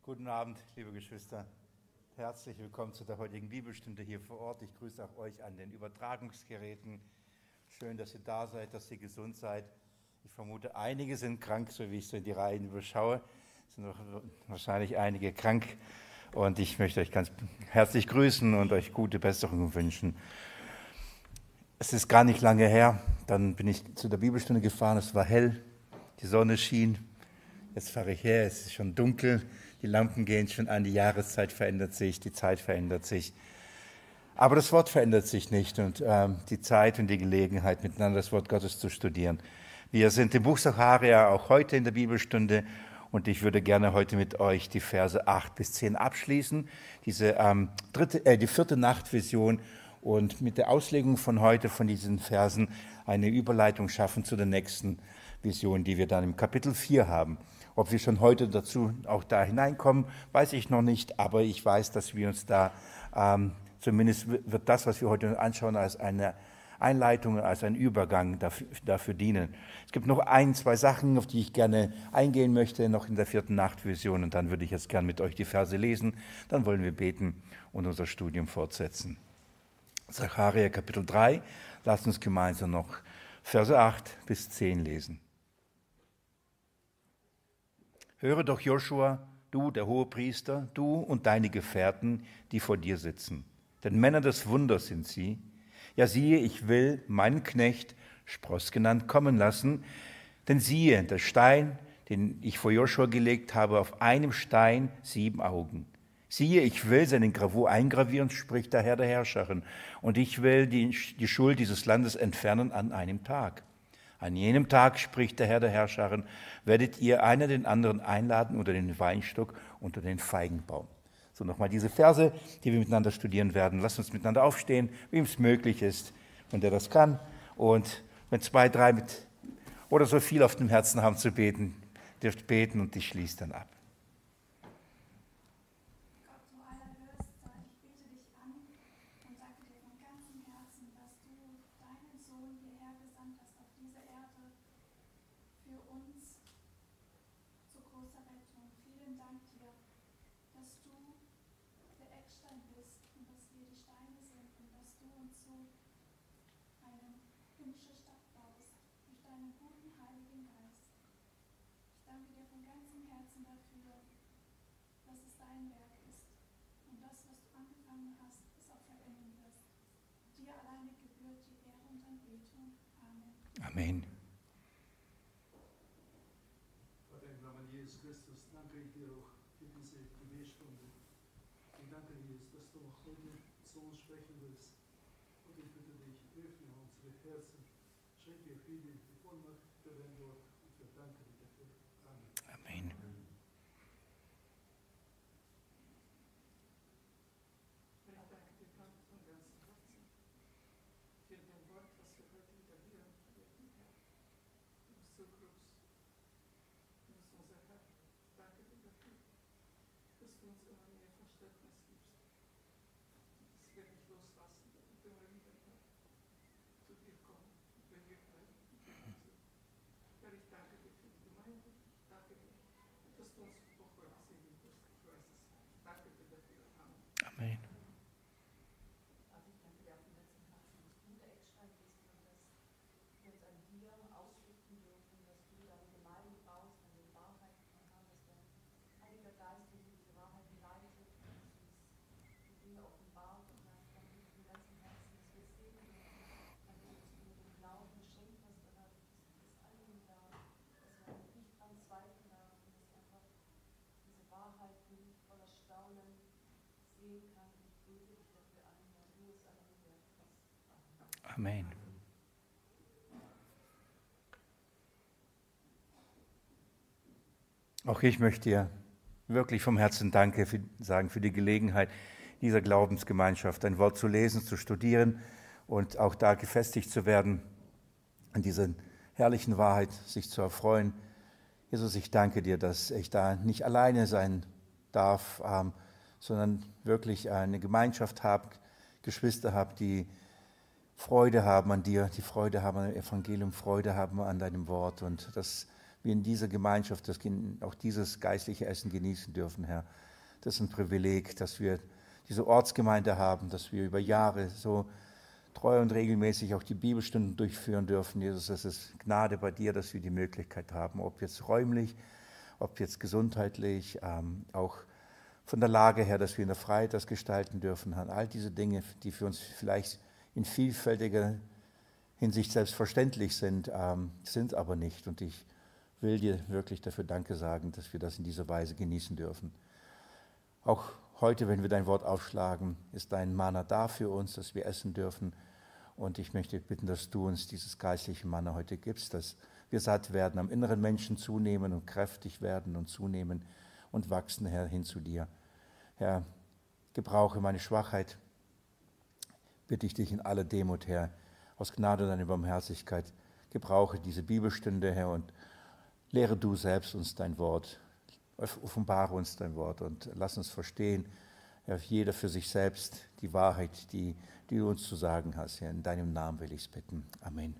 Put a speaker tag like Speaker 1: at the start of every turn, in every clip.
Speaker 1: Guten Abend, liebe Geschwister. Herzlich willkommen zu der heutigen Bibelstunde hier vor Ort. Ich grüße auch euch an den Übertragungsgeräten. Schön, dass ihr da seid, dass ihr gesund seid. Ich vermute, einige sind krank, so wie ich so in die Reihen überschaue. Es sind wahrscheinlich einige krank. Und ich möchte euch ganz herzlich grüßen und euch gute Besserung wünschen. Es ist gar nicht lange her, dann bin ich zu der Bibelstunde gefahren. Es war hell, die Sonne schien. Jetzt fahre ich her, es ist schon dunkel. Die Lampen gehen schon an, die Jahreszeit verändert sich, die Zeit verändert sich. Aber das Wort verändert sich nicht und die Zeit und die Gelegenheit, miteinander das Wort Gottes zu studieren. Wir sind im Buch Sacharja auch heute in der Bibelstunde und ich würde gerne heute mit euch die Verse 8 bis 10 abschließen, die vierte Nachtvision, und mit der Auslegung von heute von diesen Versen eine Überleitung schaffen zu der nächsten Vision, die wir dann im Kapitel 4 haben. Ob wir schon heute dazu auch da hineinkommen, weiß ich noch nicht, aber ich weiß, dass wir uns da, zumindest wird das, was wir heute anschauen, als eine Einleitung, als ein Übergang dafür dienen. Es gibt noch zwei Sachen, auf die ich gerne eingehen möchte, noch in der vierten Nachtvision, und dann würde ich jetzt gerne mit euch die Verse lesen. Dann wollen wir beten und unser Studium fortsetzen. Sacharja Kapitel 3, lasst uns gemeinsam noch Verse 8 bis 10 lesen. Höre doch, Joshua, du, der Hohepriester, du und deine Gefährten, die vor dir sitzen. Denn Männer des Wunders sind sie. Ja, siehe, ich will meinen Knecht, Spross genannt, kommen lassen. Denn siehe, der Stein, den ich vor Joshua gelegt habe, auf einem Stein 7 Augen. Siehe, ich will seine Gravur eingravieren, spricht der Herr der Herrscherin. Und ich will die Schuld dieses Landes entfernen an einem Tag. An jenem Tag, spricht der Herr der Herrscherin, werdet ihr einer den anderen einladen unter den Weinstock, unter den Feigenbaum. So, nochmal diese Verse, die wir miteinander studieren werden. Lasst uns miteinander aufstehen, wem es möglich ist und der das kann. Und wenn 2, 3 oder so viel auf dem Herzen haben zu beten, dürft beten und ich schließe dann ab. Amen.
Speaker 2: Vater im Namen Jesus Christus, danke ich dir auch für diese Gebetsstunde. Ich danke dir, dass du auch heute zu uns sprechen willst. Und ich bitte dich, öffne unsere Herzen, schenke Frieden, die Vollmacht für dein Wort und wir danken dir dafür. Amen.
Speaker 1: Amen.
Speaker 3: Ich danke dir von ganzem Herzen für dein Wort, was wir heute wieder hören. Du bist so groß. Du bist unser Herr. Danke dir dafür, dass du uns immer mehr Verständnis gibst. Dass wir nicht loslassen und immer wieder zu dir kommen und bei dir bleiben. Herr, ich danke dir für die Gemeinde. Ich danke dir, dass du uns auch heute segnen wirst. Ich weiß es. Ich danke dir dafür. Amen.
Speaker 1: Amen. Amen. Auch ich möchte dir wirklich vom Herzen Danke sagen für die Gelegenheit dieser Glaubensgemeinschaft, ein Wort zu lesen, zu studieren und auch da gefestigt zu werden, an dieser herrlichen Wahrheit sich zu erfreuen. Jesus, ich danke dir, dass ich da nicht alleine sein darf, sondern wirklich eine Gemeinschaft habe, Geschwister habe, die Freude haben an dir, die Freude haben an dem Evangelium, Freude haben an deinem Wort. Und das wir in dieser Gemeinschaft auch dieses geistliche Essen genießen dürfen, Herr. Das ist ein Privileg, dass wir diese Ortsgemeinde haben, dass wir über Jahre so treu und regelmäßig auch die Bibelstunden durchführen dürfen. Jesus, es ist Gnade bei dir, dass wir die Möglichkeit haben, ob jetzt räumlich, ob jetzt gesundheitlich, auch von der Lage her, dass wir in der Freiheit das gestalten dürfen. All diese Dinge, die für uns vielleicht in vielfältiger Hinsicht selbstverständlich sind, sind aber nicht. Und ich will dir wirklich dafür Danke sagen, dass wir das in dieser Weise genießen dürfen. Auch heute, wenn wir dein Wort aufschlagen, ist dein Manna da für uns, dass wir essen dürfen. Und ich möchte bitten, dass du uns dieses geistliche Manna heute gibst, dass wir satt werden, am inneren Menschen zunehmen und kräftig werden und zunehmen und wachsen, Herr, hin zu dir. Herr, gebrauche meine Schwachheit, bitte ich dich in aller Demut, Herr, aus Gnade und deiner Barmherzigkeit, gebrauche diese Bibelstunde, Herr, und lehre du selbst uns dein Wort, offenbare uns dein Wort und lass uns verstehen, Herr, jeder für sich selbst die Wahrheit, die du uns zu sagen hast, Herr. In deinem Namen will ich es bitten. Amen.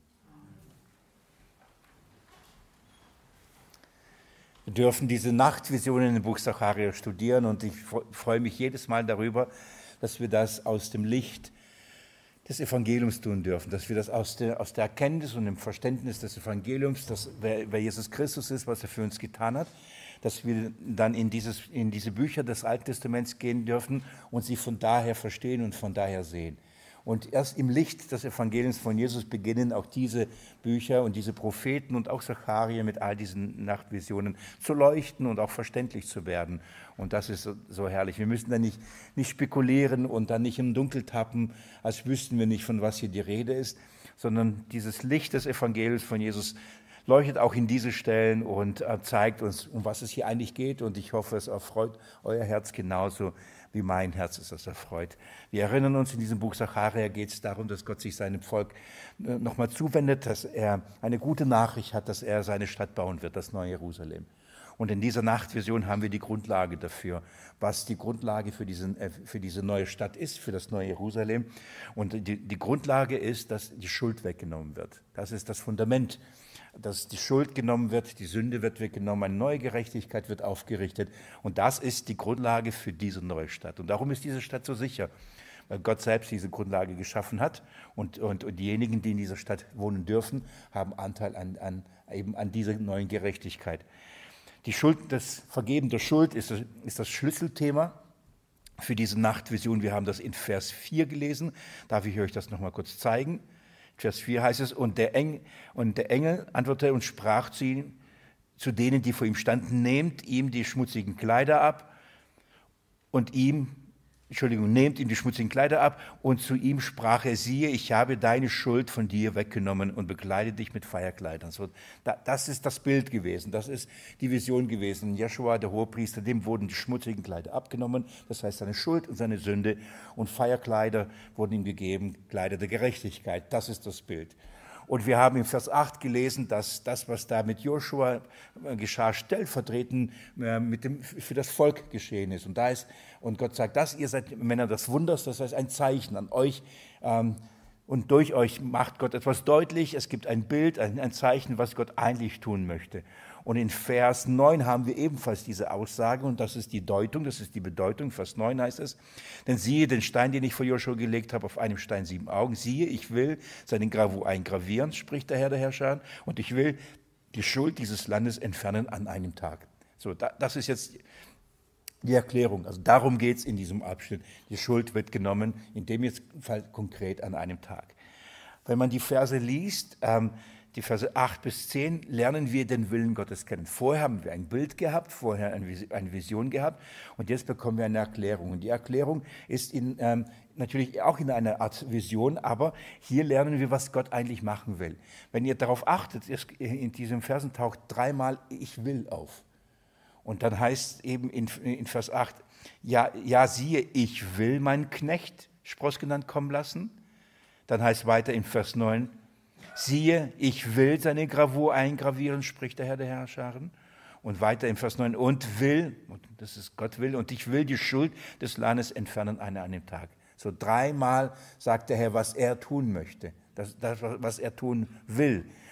Speaker 1: Wir dürfen diese Nachtvisionen im Buch Sacharja studieren und ich freue mich jedes Mal darüber, dass wir das aus dem Licht des Evangeliums tun dürfen, dass wir das aus der Erkenntnis und dem Verständnis des Evangeliums, dass wer Jesus Christus ist, was er für uns getan hat, dass wir dann in diese Bücher des Alten Testaments gehen dürfen und sie von daher verstehen und von daher sehen. Und erst im Licht des Evangeliums von Jesus beginnen auch diese Bücher und diese Propheten und auch Sacharja mit all diesen Nachtvisionen zu leuchten und auch verständlich zu werden. Und das ist so herrlich. Wir müssen da nicht spekulieren und dann nicht im Dunkel tappen, als wüssten wir nicht, von was hier die Rede ist, sondern dieses Licht des Evangeliums von Jesus leuchtet auch in diese Stellen und zeigt uns, um was es hier eigentlich geht. Und ich hoffe, es erfreut euer Herz genauso, wie mein Herz ist das erfreut. Wir erinnern uns, in diesem Buch Sacharja geht es darum, dass Gott sich seinem Volk nochmal zuwendet, dass er eine gute Nachricht hat, dass er seine Stadt bauen wird, das neue Jerusalem. Und in dieser Nachtvision haben wir die Grundlage dafür, was die Grundlage für diese neue Stadt ist, für das neue Jerusalem. Und die Grundlage ist, dass die Schuld weggenommen wird. Das ist das Fundament, dass die Schuld genommen wird, die Sünde wird weggenommen, eine neue Gerechtigkeit wird aufgerichtet. Und das ist die Grundlage für diese neue Stadt. Und darum ist diese Stadt so sicher, weil Gott selbst diese Grundlage geschaffen hat. Und diejenigen, die in dieser Stadt wohnen dürfen, haben Anteil an dieser neuen Gerechtigkeit. Die Schuld, das Vergeben der Schuld ist das Schlüsselthema für diese Nachtvision. Wir haben das in Vers 4 gelesen. Darf ich euch das nochmal kurz zeigen? Vers 4 heißt es, und der Engel antwortete und sprach zu denen, die vor ihm standen, nehmt ihm die schmutzigen Kleider ab nehmt ihm die schmutzigen Kleider ab, und zu ihm sprach er, siehe, ich habe deine Schuld von dir weggenommen und bekleide dich mit Feierkleidern. So, das ist das Bild gewesen, das ist die Vision gewesen. Jeschua, der Hohepriester, dem wurden die schmutzigen Kleider abgenommen, das heißt seine Schuld und seine Sünde, und Feierkleider wurden ihm gegeben, Kleider der Gerechtigkeit, das ist das Bild. Und wir haben im Vers 8 gelesen, dass das, was da mit Joshua geschah, stellvertretend für das Volk geschehen ist. Und Gott sagt, ihr seid Männer des Wunders, das heißt ein Zeichen an euch. Und durch euch macht Gott etwas deutlich. Es gibt ein Bild, ein Zeichen, was Gott eigentlich tun möchte. Und in Vers 9 haben wir ebenfalls diese Aussage, und das ist die Deutung, das ist die Bedeutung. Vers 9 heißt es, denn siehe den Stein, den ich vor Joshua gelegt habe, auf einem Stein 7 Augen. Siehe, ich will seinen Gravur eingravieren, spricht der Herr der Herrscher, und ich will die Schuld dieses Landes entfernen an einem Tag. So, das ist jetzt die Erklärung. Also darum geht es in diesem Abschnitt. Die Schuld wird genommen, in dem jetzt Fall konkret an einem Tag. Wenn man die Verse liest, die Verse 8 bis 10, lernen wir den Willen Gottes kennen. Vorher haben wir ein Bild gehabt, vorher eine Vision gehabt, und jetzt bekommen wir eine Erklärung. Und die Erklärung ist natürlich auch in einer Art Vision, aber hier lernen wir, was Gott eigentlich machen will. Wenn ihr darauf achtet, in diesem Versen taucht dreimal ich will auf. Und dann heißt eben in Vers 8, ja siehe, ich will meinen Knecht Spross genannt kommen lassen. Dann heißt weiter in Vers 9, siehe, ich will seine Gravur eingravieren, spricht der Herr der Herrscharen. Und weiter in Vers 9, und das ist Gott will, und ich will die Schuld des Landes entfernen an einem Tag. So dreimal sagt der Herr, was er tun möchte, was er tun will.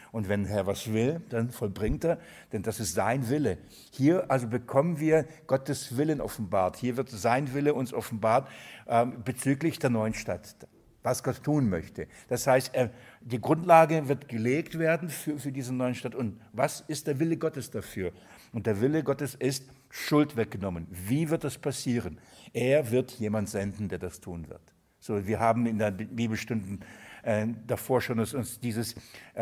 Speaker 1: Und wenn Herr was will, dann vollbringt er, denn das ist sein Wille. Hier also bekommen wir Gottes Willen offenbart. Hier wird sein Wille uns offenbart bezüglich der neuen Stadt, was Gott tun möchte. Das heißt, die Grundlage wird gelegt werden für diese neuen Stadt. Und was ist der Wille Gottes dafür? Und der Wille Gottes ist Schuld weggenommen. Wie wird das passieren? Er wird jemand senden, der das tun wird. So, wir haben in den Bibelstunden davor schon uns dieses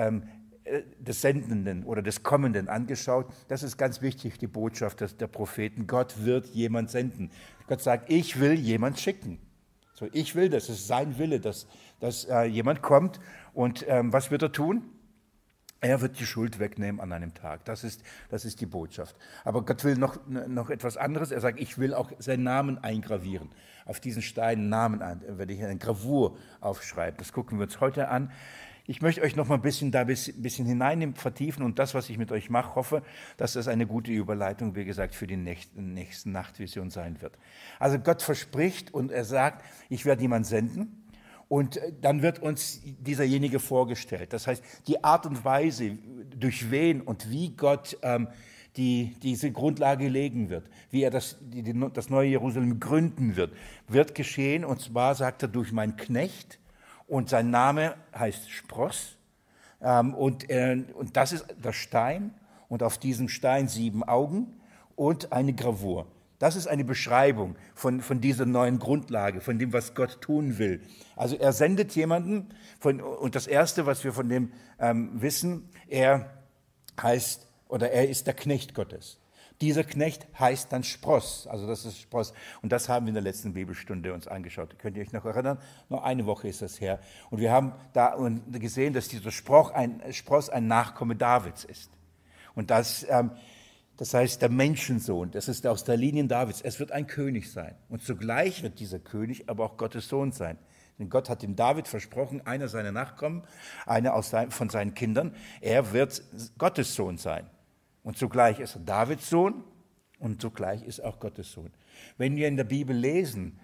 Speaker 1: des Sendenden oder des Kommenden angeschaut. Das ist ganz wichtig, die Botschaft der Propheten. Gott wird jemand senden. Gott sagt, ich will jemand schicken. So, ich will das, es ist sein Wille, dass jemand kommt. Und was wird er tun? Er wird die Schuld wegnehmen an einem Tag. Das ist die Botschaft. Aber Gott will noch etwas anderes. Er sagt, ich will auch seinen Namen eingravieren. Auf diesen Steinen Namen werde ich eine Gravur aufschreiben. Das gucken wir uns heute an. Ich möchte euch noch mal ein bisschen hinein vertiefen und das, was ich mit euch mache, hoffe, dass das eine gute Überleitung, wie gesagt, für die nächsten Nachtvision sein wird. Also Gott verspricht und er sagt, ich werde jemanden senden. Und dann wird uns dieserjenige vorgestellt. Das heißt, die Art und Weise, durch wen und wie Gott diese Grundlage legen wird, wie er das neue Jerusalem gründen wird geschehen. Und zwar sagt er durch meinen Knecht. Und sein Name heißt Spross. Und das ist der Stein. Und auf diesem Stein 7 Augen und eine Gravur. Das ist eine Beschreibung von dieser neuen Grundlage, von dem, was Gott tun will. Also er sendet jemanden, und das Erste, was wir von dem wissen, er ist der Knecht Gottes. Dieser Knecht heißt dann Spross, also das ist Spross. Und das haben wir in der letzten Bibelstunde uns angeschaut. Könnt ihr euch noch erinnern? Noch eine Woche ist das her. Und wir haben da gesehen, dass dieser Spross ein Nachkomme Davids ist. Und das heißt, der Menschensohn, das ist aus der Linie Davids. Es wird ein König sein. Und zugleich wird dieser König aber auch Gottes Sohn sein. Denn Gott hat dem David versprochen, einer seiner Nachkommen, einer von seinen Kindern, er wird Gottes Sohn sein. Und zugleich ist er Davids Sohn und zugleich ist er auch Gottes Sohn. Wenn wir in der Bibel lesen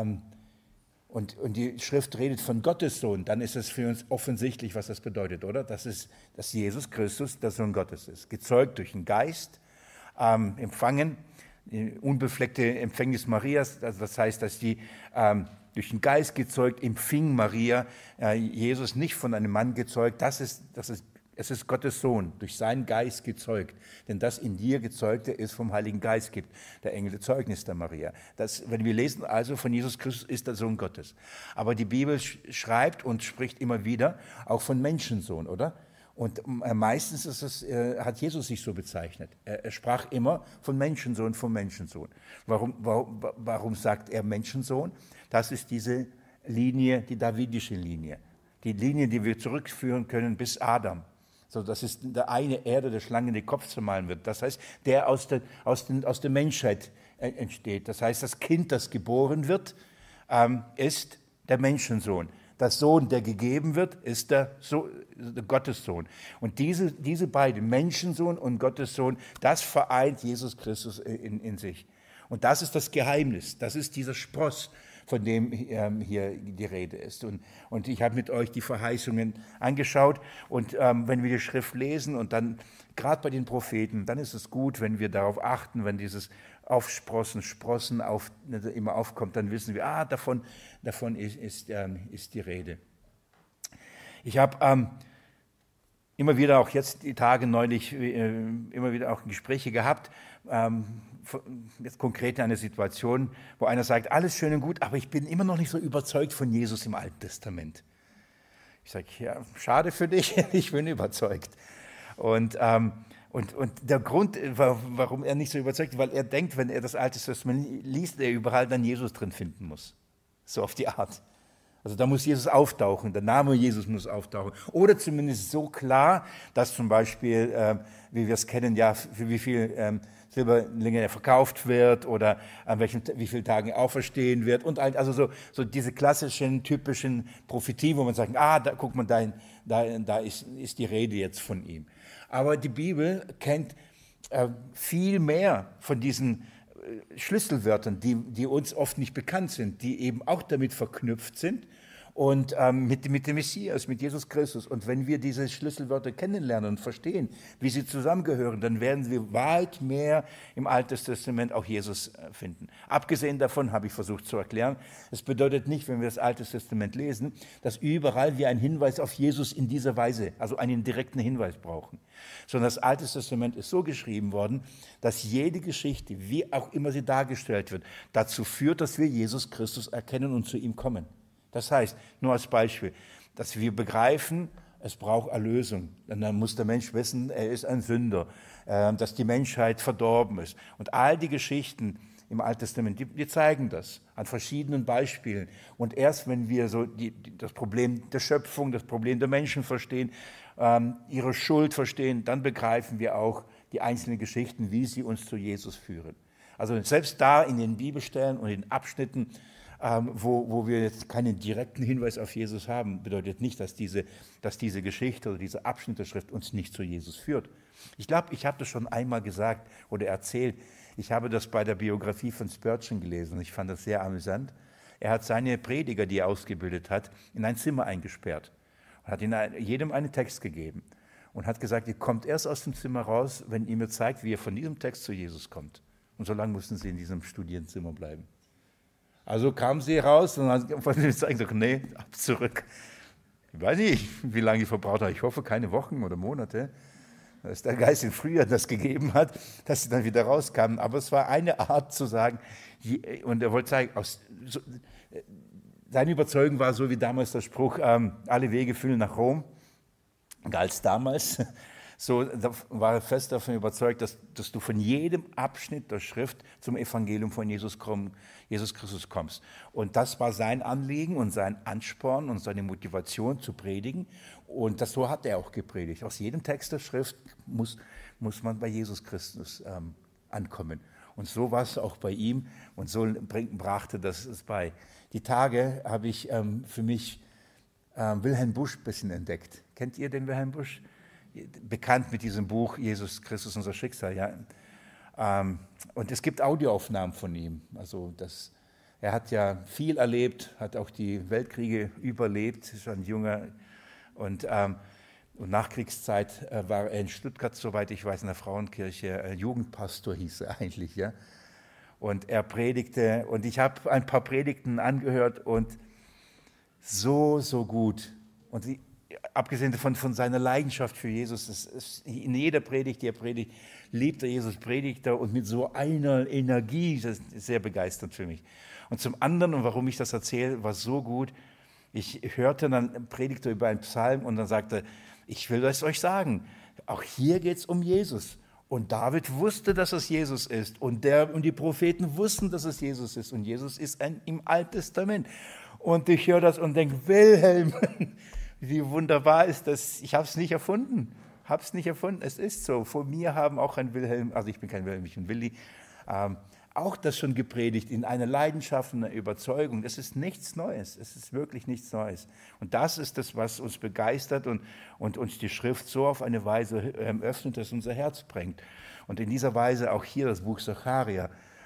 Speaker 1: und die Schrift redet von Gottes Sohn, dann ist es für uns offensichtlich, was das bedeutet, oder? Dass Jesus Christus der Sohn Gottes ist. Gezeugt durch den Geist, empfangen, die unbefleckte Empfängnis Marias, also das heißt, dass die durch den Geist gezeugt, empfing Maria Jesus nicht von einem Mann gezeugt, es ist Gottes Sohn, durch seinen Geist gezeugt. Denn das in dir Gezeugte ist vom Heiligen Geist gibt, der Engel des Zeugnis der Maria. Wenn wir lesen also von Jesus Christus, ist der Sohn Gottes. Aber die Bibel schreibt und spricht immer wieder auch von Menschensohn, oder? Und meistens hat Jesus sich so bezeichnet. Er sprach immer von Menschensohn, vom Menschensohn. Warum sagt er Menschensohn? Das ist diese Linie, die davidische Linie. Die Linie, die wir zurückführen können bis Adam. So, das ist der eine Erde, der Schlange den Kopf zermahlen wird. Das heißt, der aus der Menschheit entsteht. Das heißt, das Kind, das geboren wird, ist der Menschensohn. Der Sohn, der gegeben wird, ist der Gottessohn. Und diese beiden, Menschensohn und Gottessohn, das vereint Jesus Christus in sich. Und das ist das Geheimnis. Das ist dieser Spross, von dem hier die Rede ist. Und ich habe mit euch die Verheißungen angeschaut. Und wenn wir die Schrift lesen und dann, gerade bei den Propheten, dann ist es gut, wenn wir darauf achten, wenn dieses Aufsprossen, Sprossen immer aufkommt, dann wissen wir, davon ist die Rede. Ich habe immer wieder, auch jetzt die Tage neulich, immer wieder auch Gespräche gehabt, jetzt konkret eine Situation, wo einer sagt, alles schön und gut, aber ich bin immer noch nicht so überzeugt von Jesus im Alten Testament. Ich sage, ja, schade für dich, ich bin überzeugt. Und der Grund, warum er nicht so überzeugt ist, weil er denkt, wenn er das Alte Testament liest, er überall dann Jesus drin finden muss. So auf die Art. Also da muss Jesus auftauchen, der Name Jesus muss auftauchen. Oder zumindest so klar, dass zum Beispiel, wie wir es kennen, ja, für wie viel Silberlinge er verkauft wird oder an wie vielen Tagen er auferstehen wird. Und also so diese klassischen, typischen Prophetien, wo man sagt, da guck mal, da ist die Rede jetzt von ihm. Aber die Bibel kennt viel mehr von diesen Schlüsselwörtern, die uns oft nicht bekannt sind, die eben auch damit verknüpft sind und mit dem Messias, mit Jesus Christus. Und wenn wir diese Schlüsselwörter kennenlernen und verstehen, wie sie zusammengehören, dann werden wir weit mehr im Alten Testament auch Jesus finden. Abgesehen davon habe ich versucht zu erklären, es bedeutet nicht, wenn wir das Alte Testament lesen, dass überall wir einen Hinweis auf Jesus in dieser Weise, also einen direkten Hinweis brauchen. Sondern das Alte Testament ist so geschrieben worden, dass jede Geschichte, wie auch immer sie dargestellt wird, dazu führt, dass wir Jesus Christus erkennen und zu ihm kommen. Das heißt, nur als Beispiel, dass wir begreifen, es braucht Erlösung. Und dann muss der Mensch wissen, er ist ein Sünder, dass die Menschheit verdorben ist. Und all die Geschichten im Alten Testament, die zeigen das an verschiedenen Beispielen. Und erst wenn wir so das Problem der Schöpfung, das Problem der Menschen verstehen, ihre Schuld verstehen, dann begreifen wir auch die einzelnen Geschichten, wie sie uns zu Jesus führen. Also selbst da in den Bibelstellen und in den Abschnitten, wo wir jetzt keinen direkten Hinweis auf Jesus haben, bedeutet nicht, dass diese Geschichte oder diese Abschnitt der Schrift uns nicht zu Jesus führt. Ich glaube, ich habe das schon einmal gesagt oder erzählt. Ich habe das bei der Biografie von Spurgeon gelesen. Ich fand das sehr amüsant. Er hat seine Prediger, die er ausgebildet hat, in ein Zimmer eingesperrt und hat jedem einen Text gegeben und hat gesagt, ihr kommt erst aus dem Zimmer raus, wenn ihr mir zeigt, wie ihr von diesem Text zu Jesus kommt. Und so lange mussten sie in diesem Studierenzimmer bleiben. Also kamen sie raus und haben gesagt, nee, ab zurück. Ich weiß nicht, wie lange die verbraucht haben. Ich hoffe, keine Wochen oder Monate, dass der Geist im Frühjahr das gegeben hat, dass sie dann wieder rauskamen. Aber es war eine Art zu sagen, und er wollte zeigen, seine Überzeugung war so wie damals der Spruch, alle Wege führen nach Rom, galt damals. So war er fest davon überzeugt, dass du von jedem Abschnitt der Schrift zum Evangelium von Jesus Christus kommst. Und das war sein Anliegen und sein Ansporn und seine Motivation zu predigen. Und so hat er auch gepredigt. Aus jedem Text der Schrift muss man bei Jesus Christus ankommen. Und so war es auch bei ihm und so brachte das es bei. Die Tage habe ich für mich Wilhelm Busch ein bisschen entdeckt. Kennt ihr den Wilhelm Busch? Bekannt mit diesem Buch Jesus Christus, unser Schicksal. Ja? Und es gibt Audioaufnahmen von ihm. Also er hat ja viel erlebt, hat auch die Weltkriege überlebt, ist ein junger und Nachkriegszeit war er in Stuttgart, soweit ich weiß, in der Frauenkirche, Jugendpastor hieß er eigentlich. Ja? Und er predigte und ich habe ein paar Predigten angehört und so gut. Und abgesehen von seiner Leidenschaft für Jesus, in jeder Predigt, die er predigt, liebt er Jesus, predigt er und mit so einer Energie, das ist sehr begeisternd für mich. Und zum anderen, und warum ich das erzähle, war so gut, ich hörte dann, predigte über einen Psalm und dann sagte er, ich will es euch sagen, auch hier geht es um Jesus. Und David wusste, dass es Jesus ist und die Propheten wussten, dass es Jesus ist und Jesus ist im Alten Testament. Und ich höre das und denke, Wilhelm, wie wunderbar ist das? Ich habe es nicht erfunden. Es ist so. Vor mir haben auch ein Wilhelm, also ich bin kein Wilhelm, ich bin Willi, auch das schon gepredigt in einer Leidenschaft, einer Überzeugung. Das ist nichts Neues. Es ist wirklich nichts Neues. Und das ist das, was uns begeistert und uns die Schrift so auf eine Weise öffnet, dass unser Herz bringt. Und in dieser Weise auch hier das Buch Sacharja.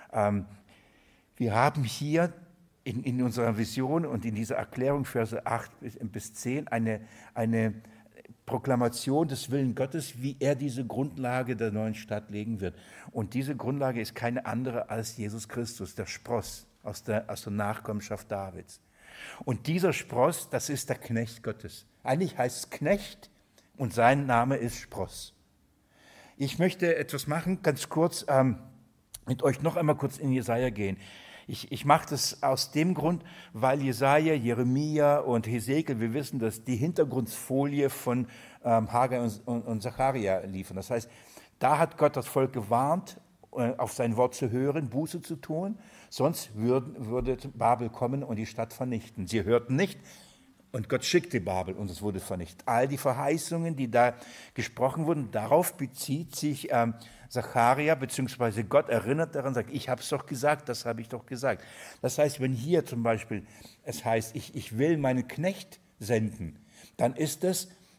Speaker 1: Wir haben hier in unserer Vision und in dieser Erklärung, Verse 8 bis 10, eine Proklamation des Willens Gottes, wie er diese Grundlage der neuen Stadt legen wird. Und diese Grundlage ist keine andere als Jesus Christus, der Spross aus der Nachkommenschaft Davids. Und dieser Spross, das ist der Knecht Gottes. Eigentlich heißt es Knecht und sein Name ist Spross. Ich möchte etwas machen, ganz kurz, mit euch noch einmal kurz in Jesaja gehen. Ich mache das aus dem Grund, weil Jesaja, Jeremia und Hesekiel, wir wissen, dass die Hintergrundfolie von Haggai und Sacharja liefern. Das heißt, da hat Gott das Volk gewarnt, auf sein Wort zu hören, Buße zu tun, sonst würde Babel kommen und die Stadt vernichten. Sie hörten nicht und Gott schickte Babel und es wurde vernichtet. All die Verheißungen, die da gesprochen wurden, darauf bezieht sich Sacharja, beziehungsweise Gott erinnert daran, sagt, ich habe es doch gesagt, das habe ich doch gesagt. Das heißt, wenn hier zum Beispiel es heißt, ich will meinen Knecht senden, dann ist es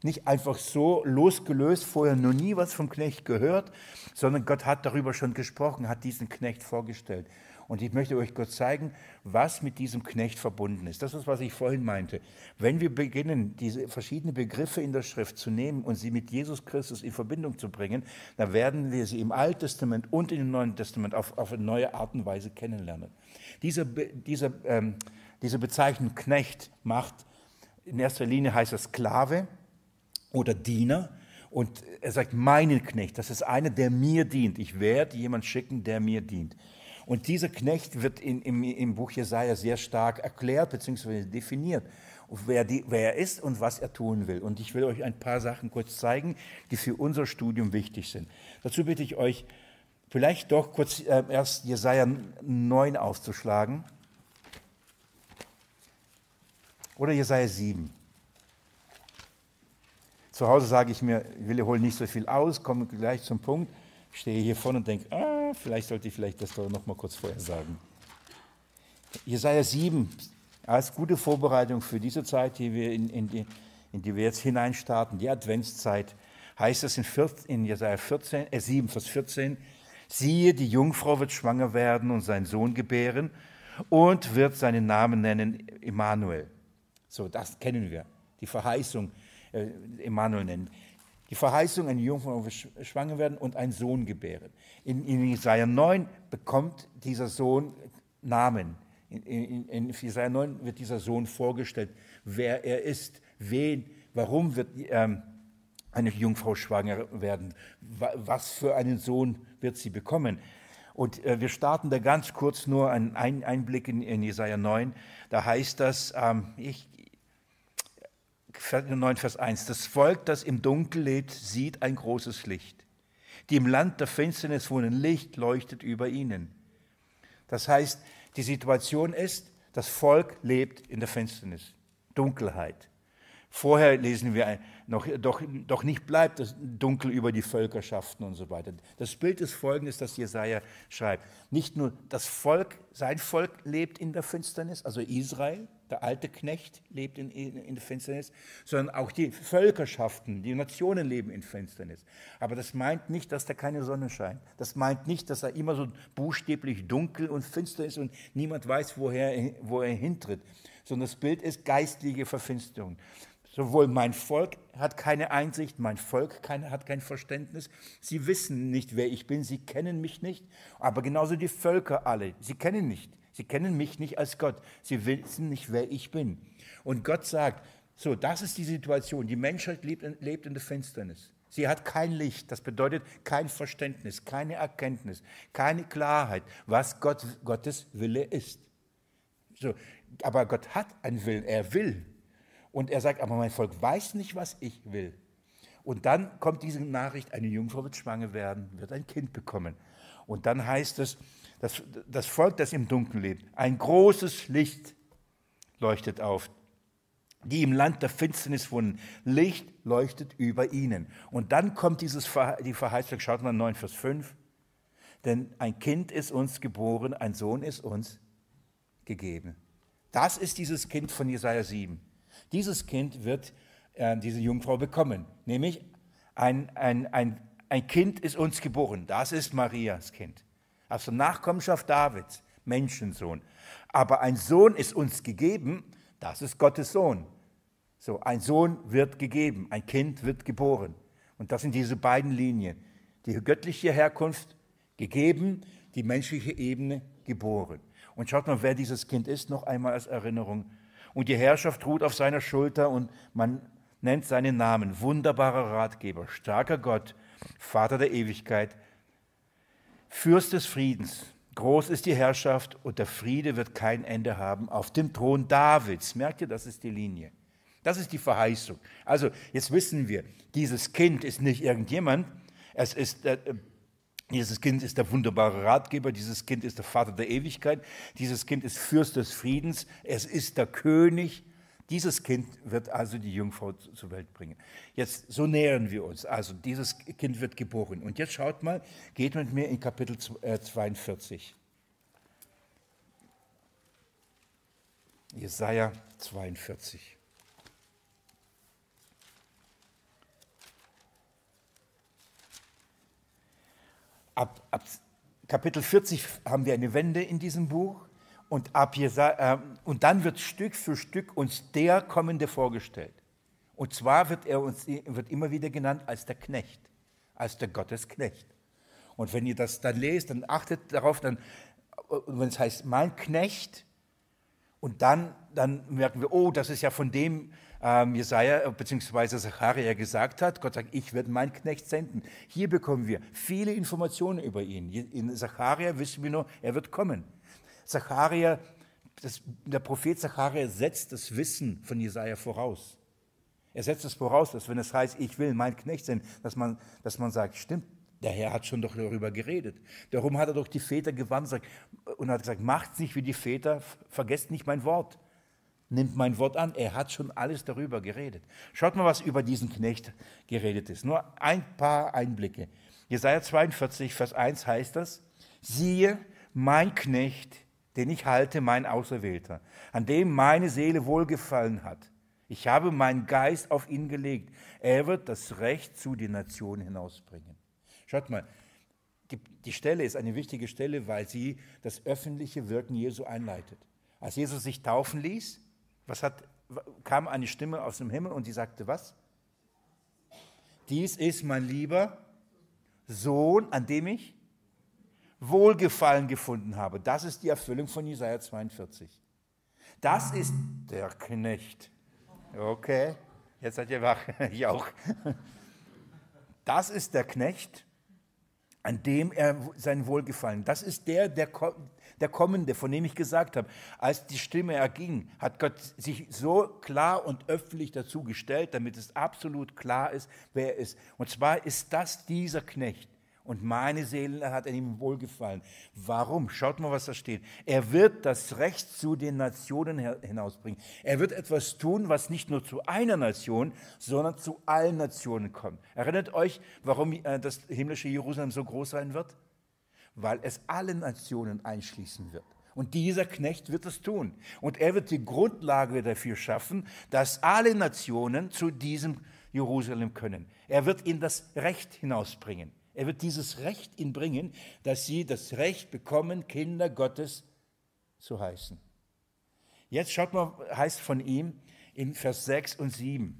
Speaker 1: nicht einfach so losgelöst, vorher noch nie was vom Knecht gehört, sondern Gott hat darüber schon gesprochen, hat diesen Knecht vorgestellt. Und ich möchte euch Gott zeigen, was mit diesem Knecht verbunden ist. Das ist, was ich vorhin meinte. Wenn wir beginnen, diese verschiedenen Begriffe in der Schrift zu nehmen und sie mit Jesus Christus in Verbindung zu bringen, dann werden wir sie im Alten Testament und im Neuen Testament auf eine neue Art und Weise kennenlernen. Diese Bezeichnung Knecht macht, in erster Linie heißt er Sklave oder Diener. Und er sagt, meinen Knecht, das ist einer, der mir dient. Ich werde jemanden schicken, der mir dient. Und dieser Knecht wird im Buch Jesaja sehr stark erklärt bzw. definiert, wer er ist und was er tun will. Und ich will euch ein paar Sachen kurz zeigen, die für unser Studium wichtig sind. Dazu bitte ich euch, vielleicht doch kurz erst Jesaja 9 aufzuschlagen oder Jesaja 7. Zu Hause sage ich mir, ich hole nicht so viel aus, komme gleich zum Punkt. Ich stehe hier vorne und denke, vielleicht sollte ich das doch noch mal kurz vorher sagen. Jesaja 7 als gute Vorbereitung für diese Zeit, in die wir jetzt hineinstarten, die Adventszeit, heißt es in Jesaja 7, Vers 14, siehe, die Jungfrau wird schwanger werden und seinen Sohn gebären und wird seinen Namen nennen Immanuel. So, das kennen wir, die Verheißung, Immanuel nennen. Die Verheißung, eine Jungfrau wird schwanger werden und einen Sohn gebären. In Jesaja 9 bekommt dieser Sohn Namen. In Jesaja 9 wird dieser Sohn vorgestellt, wer er ist, warum wird eine Jungfrau schwanger werden, was für einen Sohn wird sie bekommen. Und wir starten da ganz kurz nur einen Einblick in Jesaja 9. Da heißt das, 9, Vers 1, das Volk, das im Dunkel lebt, sieht ein großes Licht. Die im Land der Finsternis wohnen, Licht leuchtet über ihnen. Das heißt, die Situation ist, das Volk lebt in der Finsternis, Dunkelheit. Vorher lesen wir doch nicht bleibt das Dunkel über die Völkerschaften und so weiter. Das Bild ist folgendes, das Jesaja schreibt. Nicht nur sein Volk lebt in der Finsternis, also Israel, der alte Knecht lebt in der Finsternis, sondern auch die Völkerschaften, die Nationen leben in Finsternis. Aber das meint nicht, dass da keine Sonne scheint. Das meint nicht, dass da immer so buchstäblich dunkel und finster ist und niemand weiß, wo er hintritt. Sondern das Bild ist geistliche Verfinsterung. Sowohl mein Volk hat keine Einsicht, mein Volk hat kein Verständnis. Sie wissen nicht, wer ich bin, sie kennen mich nicht. Aber genauso die Völker alle, sie kennen mich nicht als Gott. Sie wissen nicht, wer ich bin. Und Gott sagt, so, das ist die Situation. Die Menschheit lebt in der Finsternis. Sie hat kein Licht, das bedeutet kein Verständnis, keine Erkenntnis, keine Klarheit, was Gottes Wille ist. So, aber Gott hat einen Willen, er will. Und er sagt, aber mein Volk weiß nicht, was ich will. Und dann kommt diese Nachricht, eine Jungfrau wird schwanger werden, wird ein Kind bekommen. Und dann heißt es, das Volk, das im Dunkeln lebt, ein großes Licht leuchtet auf. Die im Land der Finsternis wohnen, Licht leuchtet über ihnen. Und dann kommt die Verheißung, schaut mal 9, Vers 5. Denn ein Kind ist uns geboren, ein Sohn ist uns gegeben. Das ist dieses Kind von Jesaja 7. Dieses Kind wird diese Jungfrau bekommen, nämlich ein Kind ist uns geboren, das ist Marias Kind, also Nachkommenschaft Davids, Menschensohn. Aber ein Sohn ist uns gegeben, das ist Gottes Sohn. So, ein Sohn wird gegeben, ein Kind wird geboren. Und das sind diese beiden Linien, die göttliche Herkunft gegeben, die menschliche Ebene geboren. Und schaut mal, wer dieses Kind ist, noch einmal als Erinnerung. Und die Herrschaft ruht auf seiner Schulter und man nennt seinen Namen. Wunderbarer Ratgeber, starker Gott, Vater der Ewigkeit, Fürst des Friedens. Groß ist die Herrschaft und der Friede wird kein Ende haben auf dem Thron Davids. Merkt ihr, das ist die Linie. Das ist die Verheißung. Also jetzt wissen wir, dieses Kind ist nicht irgendjemand, dieses Kind ist der wunderbare Ratgeber, dieses Kind ist der Vater der Ewigkeit, dieses Kind ist Fürst des Friedens, es ist der König. Dieses Kind wird also die Jungfrau zur Welt bringen. Jetzt, so nähern wir uns. Also dieses Kind wird geboren. Und jetzt schaut mal, geht mit mir in Kapitel 42. Jesaja 42. Ab Kapitel 40 haben wir eine Wende in diesem Buch und und dann wird Stück für Stück uns der Kommende vorgestellt. Und zwar wird immer wieder genannt als der Knecht, als der Gottesknecht. Und wenn ihr das dann lest, dann achtet darauf, wenn es heißt, mein Knecht, und dann merken wir, oh, das ist ja von dem Jesaja bzw. Zacharia gesagt hat. Gott sagt, ich werde meinen Knecht senden. Hier bekommen wir viele Informationen über ihn. In Zacharia wissen wir nur, er wird kommen. Der Prophet Zacharia setzt das Wissen von Jesaja voraus. Er setzt es voraus, dass wenn es heißt, ich will mein Knecht sein, dass man sagt, stimmt, der Herr hat schon doch darüber geredet. Darum hat er doch die Väter gewandt und hat gesagt, macht nicht wie die Väter, vergesst nicht mein Wort. Nimmt mein Wort an. Er hat schon alles darüber geredet. Schaut mal, was über diesen Knecht geredet ist. Nur ein paar Einblicke. Jesaja 42, Vers 1 heißt das, siehe, mein Knecht, den ich halte, mein Auserwählter, an dem meine Seele wohlgefallen hat. Ich habe meinen Geist auf ihn gelegt. Er wird das Recht zu den Nationen hinausbringen. Schaut mal, die Stelle ist eine wichtige Stelle, weil sie das öffentliche Wirken Jesu einleitet. Als Jesus sich taufen ließ, kam eine Stimme aus dem Himmel und die sagte, was? Dies ist mein lieber Sohn, an dem ich Wohlgefallen gefunden habe. Das ist die Erfüllung von Jesaja 42. Das ist der Knecht. Okay, jetzt seid ihr wach. Ich auch. Das ist der Knecht, an dem er sein Wohlgefallen. Das ist der Kommende, von dem ich gesagt habe. Als die Stimme erging, hat Gott sich so klar und öffentlich dazu gestellt, damit es absolut klar ist, wer er ist. Und zwar ist das dieser Knecht. Und meine Seele hat an ihm wohlgefallen. Warum? Schaut mal, was da steht. Er wird das Recht zu den Nationen hinausbringen. Er wird etwas tun, was nicht nur zu einer Nation, sondern zu allen Nationen kommt. Erinnert euch, warum das himmlische Jerusalem so groß sein wird? Weil es alle Nationen einschließen wird. Und dieser Knecht wird es tun. Und er wird die Grundlage dafür schaffen, dass alle Nationen zu diesem Jerusalem können. Er wird ihnen das Recht hinausbringen. Er wird dieses Recht ihnen bringen, dass sie das Recht bekommen, Kinder Gottes zu heißen. Jetzt schaut mal, heißt von ihm in Vers 6 und 7.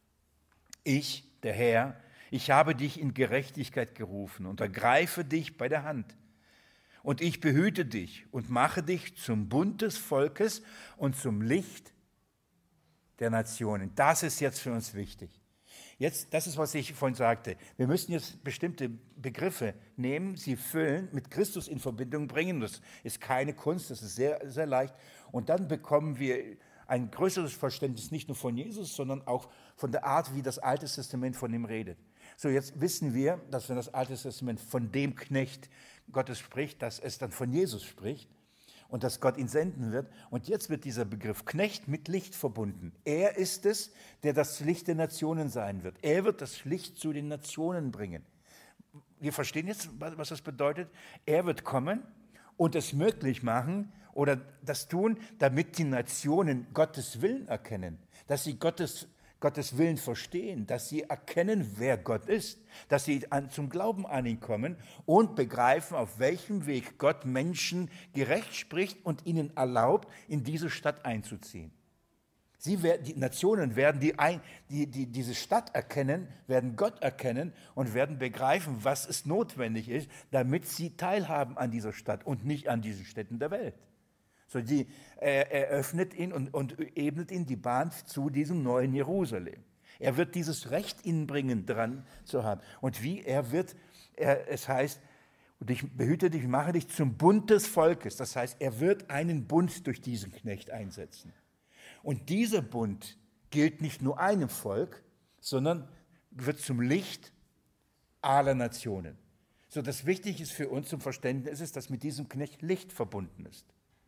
Speaker 1: Ich, der Herr, ich habe dich in Gerechtigkeit gerufen und ergreife dich bei der Hand. Und ich behüte dich und mache dich zum Bund des Volkes und zum Licht der Nationen. Das ist jetzt für uns wichtig. Jetzt, das ist, was ich vorhin sagte. Wir müssen jetzt bestimmte Begriffe nehmen, sie füllen, mit Christus in Verbindung bringen. Das ist keine Kunst, das ist sehr, sehr leicht. Und dann bekommen wir ein größeres Verständnis nicht nur von Jesus, sondern auch von der Art, wie das Alte Testament von ihm redet. So, jetzt wissen wir, dass wenn das Alte Testament von dem Knecht Gottes spricht, dass es dann von Jesus spricht. Und dass Gott ihn senden wird. Und jetzt wird dieser Begriff Knecht mit Licht verbunden. Er ist es, der das Licht der Nationen sein wird. Er wird das Licht zu den Nationen bringen. Wir verstehen jetzt, was das bedeutet. Er wird kommen und es möglich machen oder das tun, damit die Nationen Gottes Willen erkennen. Dass sie Gottes Willen verstehen, dass sie erkennen, wer Gott ist, dass sie zum Glauben an ihn kommen und begreifen, auf welchem Weg Gott Menschen gerecht spricht und ihnen erlaubt, in diese Stadt einzuziehen. Die Nationen werden diese Stadt erkennen, werden Gott erkennen und werden begreifen, was es notwendig ist, damit sie teilhaben an dieser Stadt und nicht an diesen Städten der Welt. So, er öffnet ihn und ebnet ihn die Bahn zu diesem neuen Jerusalem. Er wird dieses Recht ihnen bringen, dran zu haben. Und wie? Es heißt, und ich behüte dich, mache dich zum Bund des Volkes. Das heißt, er wird einen Bund durch diesen Knecht einsetzen. Und dieser Bund gilt nicht nur einem Volk, sondern wird zum Licht aller Nationen. So, das Wichtige ist für uns zum Verständnis ist, dass mit diesem Knecht Licht verbunden ist.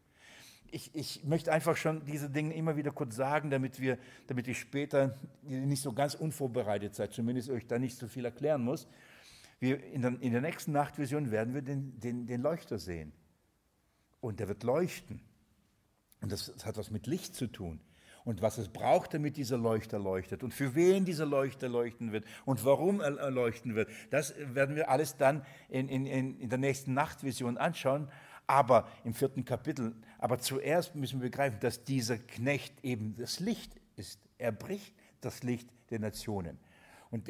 Speaker 1: Ich möchte einfach schon diese Dinge immer wieder kurz sagen, damit ihr später nicht so ganz unvorbereitet seid, zumindest euch da nicht so viel erklären muss. In der nächsten Nachtvision werden wir den Leuchter sehen. Und der wird leuchten. Und das hat was mit Licht zu tun. und was es braucht, damit dieser Leuchter leuchtet und für wen dieser Leuchter leuchten wird und warum er leuchten wird. Das werden wir alles dann in der nächsten Nachtvision anschauen, aber im 4. Kapitel. Aber zuerst müssen wir begreifen, dass dieser Knecht eben das Licht ist. Er bricht das Licht der Nationen. Und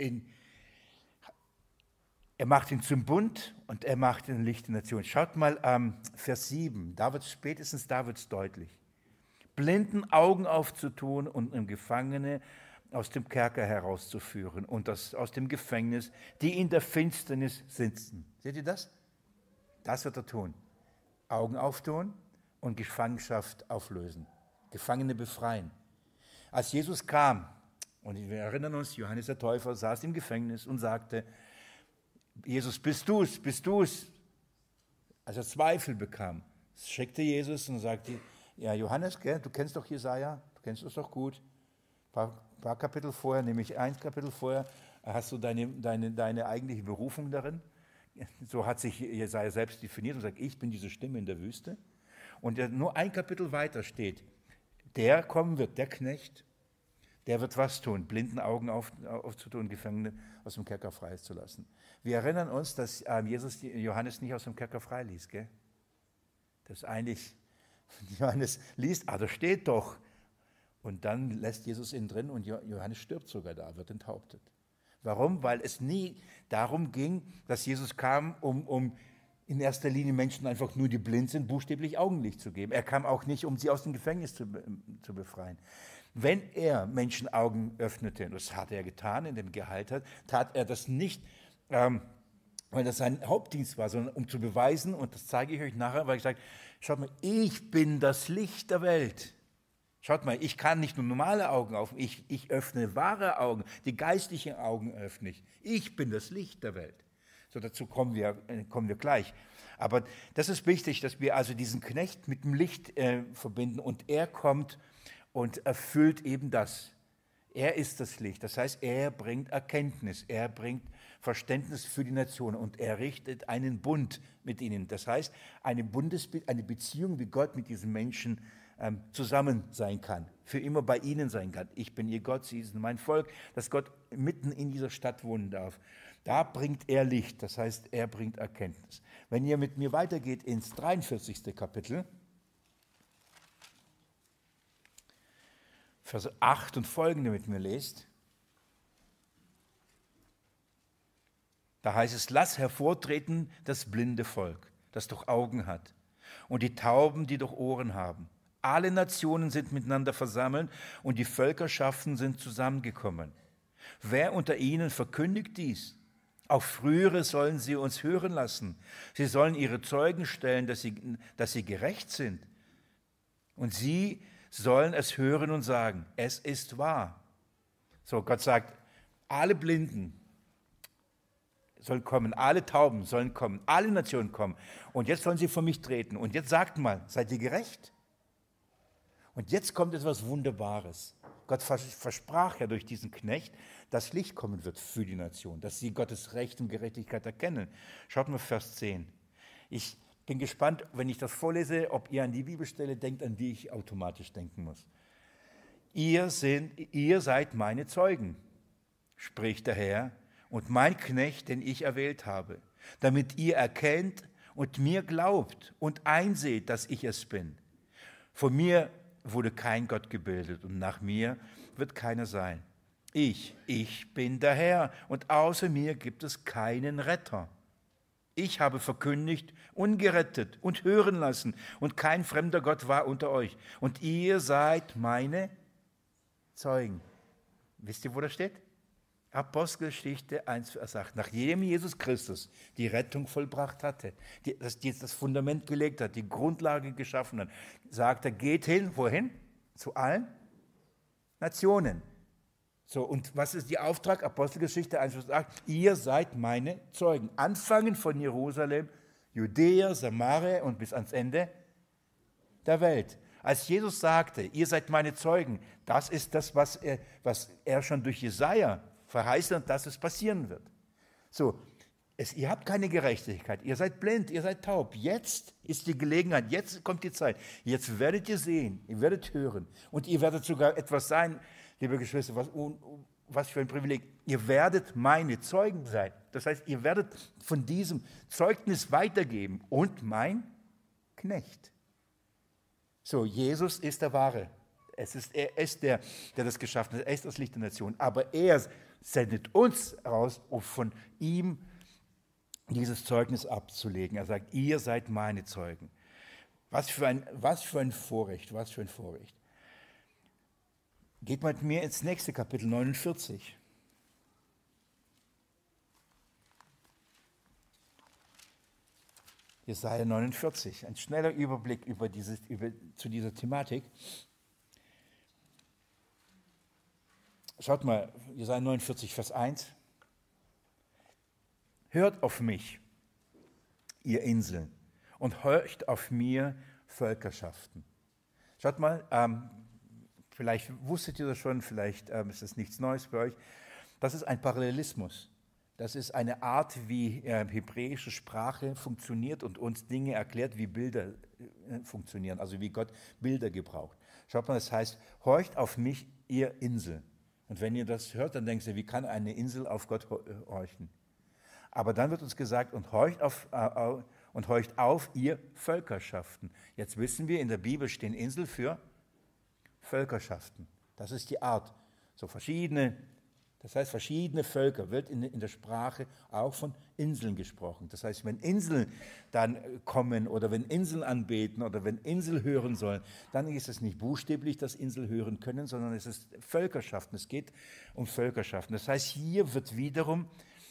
Speaker 1: er macht ihn zum Bund und er macht ihn Licht der Nationen. Schaut mal Vers 7, spätestens da wird es deutlich. Blinden Augen aufzutun und Gefangene aus dem Kerker herauszuführen und aus dem Gefängnis, die in der Finsternis sitzen. Seht ihr das? Das wird er tun. Augen auftun und Gefangenschaft auflösen. Gefangene befreien. Als Jesus kam, und wir erinnern uns, Johannes der Täufer saß im Gefängnis und sagte, Jesus, bist du's, bist du's? Als er Zweifel bekam, schickte Jesus und sagte, ja Johannes, gell, du kennst doch Jesaja, du kennst das doch gut. Ein paar Kapitel vorher, nämlich 1 Kapitel vorher, hast du deine eigentliche Berufung darin. So hat sich Jesaja selbst definiert und sagt, ich bin diese Stimme in der Wüste. Und nur ein Kapitel weiter steht, der kommen wird, der Knecht, der wird was tun, blinden Augen aufzutun, Gefangene aus dem Kerker freizulassen. Wir erinnern uns, dass Jesus Johannes nicht aus dem Kerker freiließ. Gell? Das eigentlich, Johannes liest, da steht doch. Und dann lässt Jesus ihn drin und Johannes stirbt sogar da, wird enthauptet. Warum? Weil es nie darum ging, dass Jesus kam, um in erster Linie Menschen einfach nur, die blind sind, buchstäblich Augenlicht zu geben. Er kam auch nicht, um sie aus dem Gefängnis zu befreien. Wenn er Menschen Augen öffnete, und das hat er getan, indem er geheilt hat, tat er das nicht, weil das sein Hauptdienst war, sondern um zu beweisen, und das zeige ich euch nachher, weil ich sage, schaut mal, ich bin das Licht der Welt. Schaut mal, ich kann nicht nur normale Augen öffnen, ich öffne wahre Augen, die geistlichen Augen öffne ich. Ich bin das Licht der Welt. So, dazu kommen wir gleich. Aber das ist wichtig, dass wir also diesen Knecht mit dem Licht verbinden und er kommt und erfüllt eben das. Er ist das Licht. Das heißt, er bringt Erkenntnis, er bringt Verständnis für die Nationen und er richtet einen Bund mit ihnen. Das heißt, eine Beziehung, wie Gott mit diesen Menschen zusammen sein kann, für immer bei ihnen sein kann. Ich bin ihr Gott, sie sind mein Volk, dass Gott mitten in dieser Stadt wohnen darf. Da bringt er Licht, das heißt, er bringt Erkenntnis. Wenn ihr mit mir weitergeht ins 43. Kapitel, Vers 8 und folgende mit mir lest, da heißt es, lass hervortreten das blinde Volk, das doch Augen hat, und die Tauben, die doch Ohren haben. Alle Nationen sind miteinander versammelt und die Völkerschaften sind zusammengekommen. Wer unter ihnen verkündigt dies? Auch frühere sollen sie uns hören lassen. Sie sollen ihre Zeugen stellen, dass sie gerecht sind. Und sie sollen es hören und sagen, es ist wahr. So, Gott sagt, alle Blinden sollen kommen, alle Tauben sollen kommen, alle Nationen kommen. Und jetzt sollen sie vor mich treten. Und jetzt sagt mal, seid ihr gerecht? Und jetzt kommt etwas Wunderbares. Gott versprach ja durch diesen Knecht, dass Licht kommen wird für die Nation, dass sie Gottes Recht und Gerechtigkeit erkennen. Schaut mal Vers 10. Ich bin gespannt, wenn ich das vorlese, ob ihr an die Bibelstelle denkt, an die ich automatisch denken muss. Ihr seid meine Zeugen, spricht der Herr, und mein Knecht, den ich erwählt habe, damit ihr erkennt und mir glaubt und einseht, dass ich es bin. Von mir wurde kein Gott gebildet und nach mir wird keiner sein. Ich bin der Herr und außer mir gibt es keinen Retter. Ich habe verkündigt und gerettet und hören lassen und kein fremder Gott war unter euch. Und ihr seid meine Zeugen. Wisst ihr, wo das steht? Apostelgeschichte 1, Vers 8. Nachdem Jesus Christus die Rettung vollbracht hatte, das Fundament gelegt hat, die Grundlage geschaffen hat, sagt er, geht hin, wohin? Zu allen Nationen. So, und was ist der Auftrag? Apostelgeschichte 1, Vers 8. Ihr seid meine Zeugen. Anfangen von Jerusalem, Judäa, Samaria und bis ans Ende der Welt. Als Jesus sagte, ihr seid meine Zeugen, das ist das, was er schon durch Jesaja verheißen hat, dass es passieren wird. So, Ihr habt keine Gerechtigkeit, ihr seid blind, ihr seid taub. Jetzt ist die Gelegenheit, jetzt kommt die Zeit. Jetzt werdet ihr sehen, ihr werdet hören und ihr werdet sogar etwas sein, liebe Geschwister, was für ein Privileg. Ihr werdet meine Zeugen sein. Das heißt, ihr werdet von diesem Zeugnis weitergeben und mein Knecht. So, Jesus ist der Wahre. Er ist der das geschaffen hat. Er ist das Licht der Nation. Aber er sendet uns raus, um von ihm dieses Zeugnis abzulegen. Er sagt, ihr seid meine Zeugen. Was für ein Vorrecht, was für ein Vorrecht. Geht mal mit mir ins nächste Kapitel 49. Jesaja 49, ein schneller Überblick zu dieser Thematik. Schaut mal, Jesaja 49, Vers 1. Hört auf mich, ihr Inseln, und horcht auf mir, Völkerschaften. Schaut mal, vielleicht wusstet ihr das schon, vielleicht ist das nichts Neues für euch. Das ist ein Parallelismus. Das ist eine Art, wie hebräische Sprache funktioniert und uns Dinge erklärt, wie Bilder funktionieren, also wie Gott Bilder gebraucht. Schaut mal, das heißt, horcht auf mich, ihr Insel. Und wenn ihr das hört, dann denkt ihr, wie kann eine Insel auf Gott horchen? Aber dann wird uns gesagt, und horcht auf, ihr Völkerschaften. Jetzt wissen wir, in der Bibel stehen Insel für Völkerschaften. Das ist die Art. So verschiedene Völker wird in der Sprache auch von Inseln gesprochen. Das heißt, wenn Inseln dann kommen oder wenn Inseln anbeten oder wenn Inseln hören sollen, dann ist es nicht buchstäblich, dass Inseln hören können, sondern es ist Völkerschaften. Es geht um Völkerschaften. Das heißt, hier wird wiederum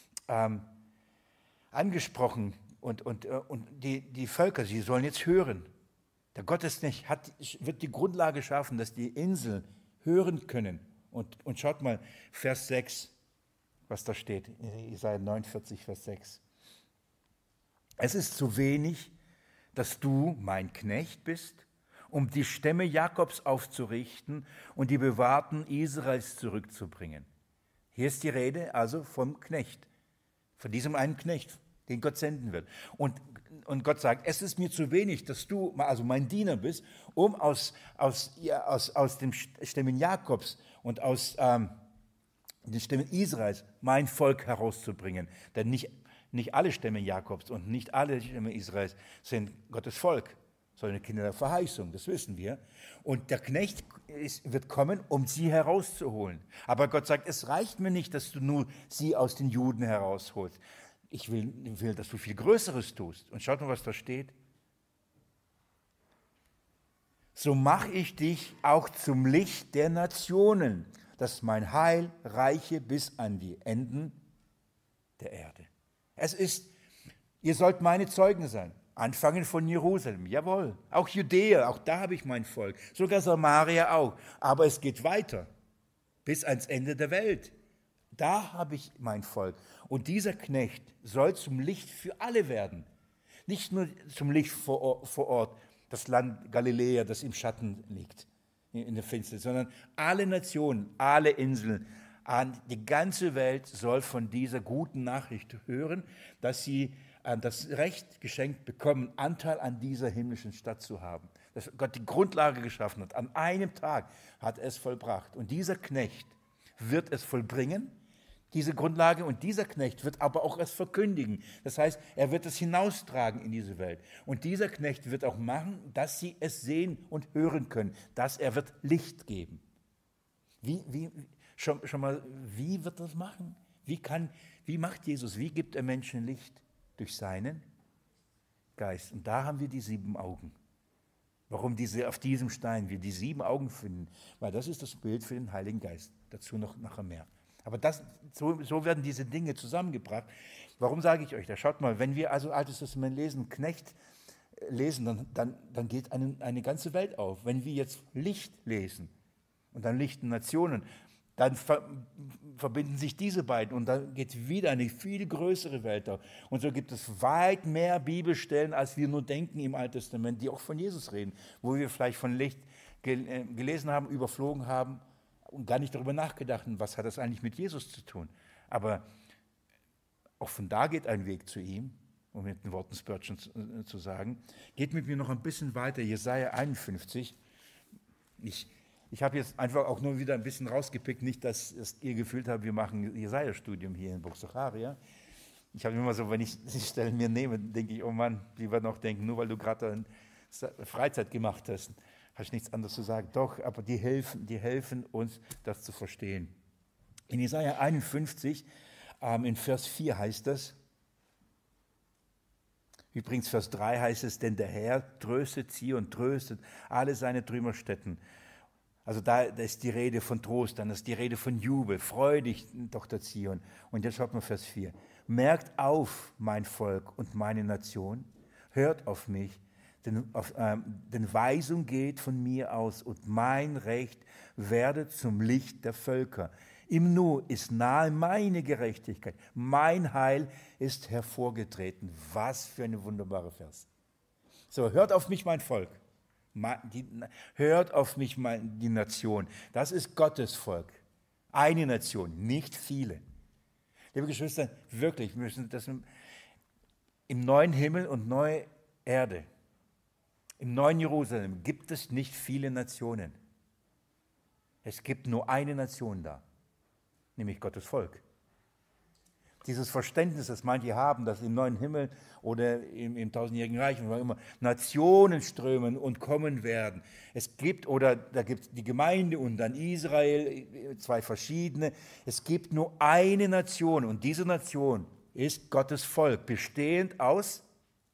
Speaker 1: angesprochen und die Völker, sie sollen jetzt hören. Der Gottesnech wird die Grundlage schaffen, dass die Inseln hören können. Und schaut mal, Vers 6, was da steht, Jesaja 49, Vers 6. Es ist zu wenig, dass du mein Knecht bist, um die Stämme Jakobs aufzurichten und die Bewahrten Israels zurückzubringen. Hier ist die Rede also vom Knecht, von diesem einen Knecht, den Gott senden wird. Und Gott sagt, es ist mir zu wenig, dass du also mein Diener bist, um aus den Stämmen Jakobs und aus den Stämmen Israels mein Volk herauszubringen. Denn nicht alle Stämme Jakobs und nicht alle Stämme Israels sind Gottes Volk, sondern Kinder der Verheißung, das wissen wir. Und der Knecht wird kommen, um sie herauszuholen. Aber Gott sagt, es reicht mir nicht, dass du nur sie aus den Juden herausholst. Ich will, dass du viel Größeres tust. Und schaut mal, was da steht. So mache ich dich auch zum Licht der Nationen, dass mein Heil reiche bis an die Enden der Erde. Ihr sollt meine Zeugen sein. Anfangen von Jerusalem, jawohl. Auch Judäa, auch da habe ich mein Volk. Sogar Samaria auch. Aber es geht weiter, bis ans Ende der Welt. Da habe ich mein Volk. Und dieser Knecht soll zum Licht für alle werden. Nicht nur zum Licht vor Ort, das Land Galiläa, das im Schatten liegt, in der Finsternis, sondern alle Nationen, alle Inseln, die ganze Welt soll von dieser guten Nachricht hören, dass sie das Recht geschenkt bekommen, Anteil an dieser himmlischen Stadt zu haben. Dass Gott die Grundlage geschaffen hat. An einem Tag hat er es vollbracht. Und dieser Knecht wird es vollbringen, diese Grundlage, und dieser Knecht wird aber auch es verkündigen. Das heißt, er wird es hinaustragen in diese Welt. Und dieser Knecht wird auch machen, dass sie es sehen und hören können, dass er wird Licht geben. Schon mal, wie wird das machen? Wie macht Jesus, wie gibt er Menschen Licht? Durch seinen Geist. Und da haben wir die 7 Augen. Warum auf diesem Stein wir die 7 Augen finden? Weil das ist das Bild für den Heiligen Geist. Dazu noch nachher mehr. Aber so werden diese Dinge zusammengebracht. Warum sage ich euch das? Schaut mal, wenn wir also Altes Testament lesen, Knecht lesen, dann geht eine ganze Welt auf. Wenn wir jetzt Licht lesen und dann Licht in Nationen, dann verbinden sich diese beiden und dann geht wieder eine viel größere Welt auf. Und so gibt es weit mehr Bibelstellen, als wir nur denken im Alten Testament, die auch von Jesus reden, wo wir vielleicht von Licht gelesen haben, überflogen haben und gar nicht darüber nachgedacht haben, was hat das eigentlich mit Jesus zu tun. Aber auch von da geht ein Weg zu ihm, um mit den Worten Spurgeon zu sagen. Geht mit mir noch ein bisschen weiter, Jesaja 51. Ich habe jetzt einfach auch nur wieder ein bisschen rausgepickt, nicht, dass ihr gefühlt habt, wir machen ein Jesaja-Studium hier in Buchsacharia. Ich habe immer so, wenn ich die Stellen mir nehme, denke ich, oh Mann, lieber noch denken, nur weil du gerade Freizeit gemacht hast, hast du nichts anderes zu sagen. Doch, aber die helfen uns, das zu verstehen. In Jesaja 51, in Vers 4 heißt das, übrigens Vers 3 heißt es, denn der Herr tröstet Zion, tröstet alle seine Trümmerstätten. Also da ist die Rede von Trost, dann ist die Rede von Jubel, freu dich, Tochter Zion. Und jetzt schaut mal Vers 4. Merkt auf, mein Volk und meine Nation, hört auf mich, denn Weisung geht von mir aus und mein Recht werde zum Licht der Völker. Im Nu ist nahe meine Gerechtigkeit, mein Heil ist hervorgetreten. Was für eine wunderbare Vers. So, hört auf mich, mein Volk. Hört auf mich, die Nation. Das ist Gottes Volk. Eine Nation, nicht viele. Liebe Geschwister, wirklich, wir müssen das im neuen Himmel und neue Erde, im neuen Jerusalem gibt es nicht viele Nationen. Es gibt nur eine Nation da, nämlich Gottes Volk. Dieses Verständnis, das manche haben, dass im neuen Himmel oder im tausendjährigen Reich, immer Nationen strömen und kommen werden. Es gibt, oder da gibt es die Gemeinde und dann Israel, zwei verschiedene. Es gibt nur eine Nation und diese Nation ist Gottes Volk, bestehend aus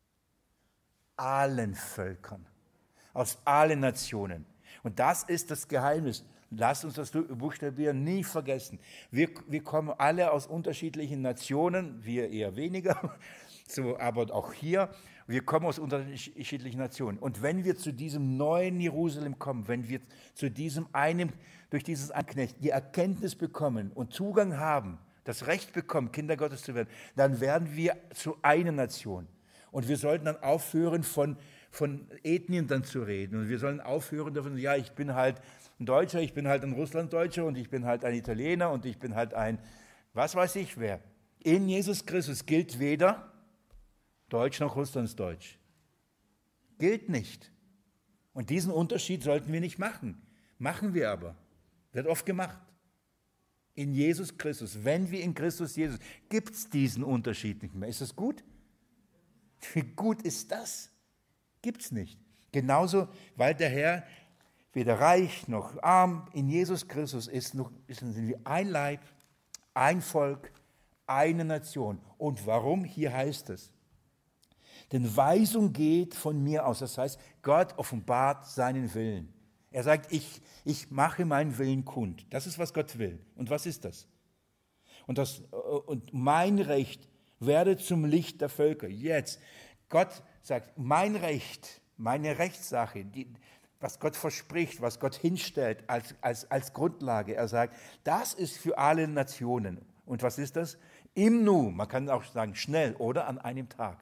Speaker 1: allen Völkern, aus allen Nationen. Und das ist das Geheimnis. Lasst uns das buchstabieren, nie vergessen. Wir kommen alle aus unterschiedlichen Nationen, wir eher weniger, so, aber auch hier, wir kommen aus unterschiedlichen Nationen. Und wenn wir zu diesem neuen Jerusalem kommen, wenn wir zu diesem einen, durch dieses Anknecht die Erkenntnis bekommen und Zugang haben, das Recht bekommen, Kinder Gottes zu werden, dann werden wir zu einer Nation. Und wir sollten dann aufhören, von Ethnien dann zu reden. Und wir sollen aufhören davon, ja, ich bin halt ein Deutscher, ich bin halt ein Russlanddeutscher und ich bin halt ein Italiener und ich bin halt ein, was weiß ich wer. In Jesus Christus gilt weder Deutsch noch Russlandsdeutsch. Gilt nicht. Und diesen Unterschied sollten wir nicht machen. Machen wir aber. Wird oft gemacht. In Jesus Christus, wenn wir in Christus Jesus, gibt es diesen Unterschied nicht mehr. Ist das gut? Wie gut ist das? Gibt es nicht. Genauso, weil der Herr weder reich noch arm in Jesus Christus sind wir ein Leib, ein Volk, eine Nation. Und warum? Hier heißt es, denn Weisung geht von mir aus. Das heißt, Gott offenbart seinen Willen. Er sagt, ich mache meinen Willen kund. Das ist, was Gott will. Und was ist das? Und mein Recht werde zum Licht der Völker. Jetzt, Gott sagt, mein Recht, meine Rechtssache, was Gott verspricht, was Gott hinstellt als Grundlage. Er sagt, das ist für alle Nationen. Und was ist das? Im Nu, man kann auch sagen schnell oder an einem Tag,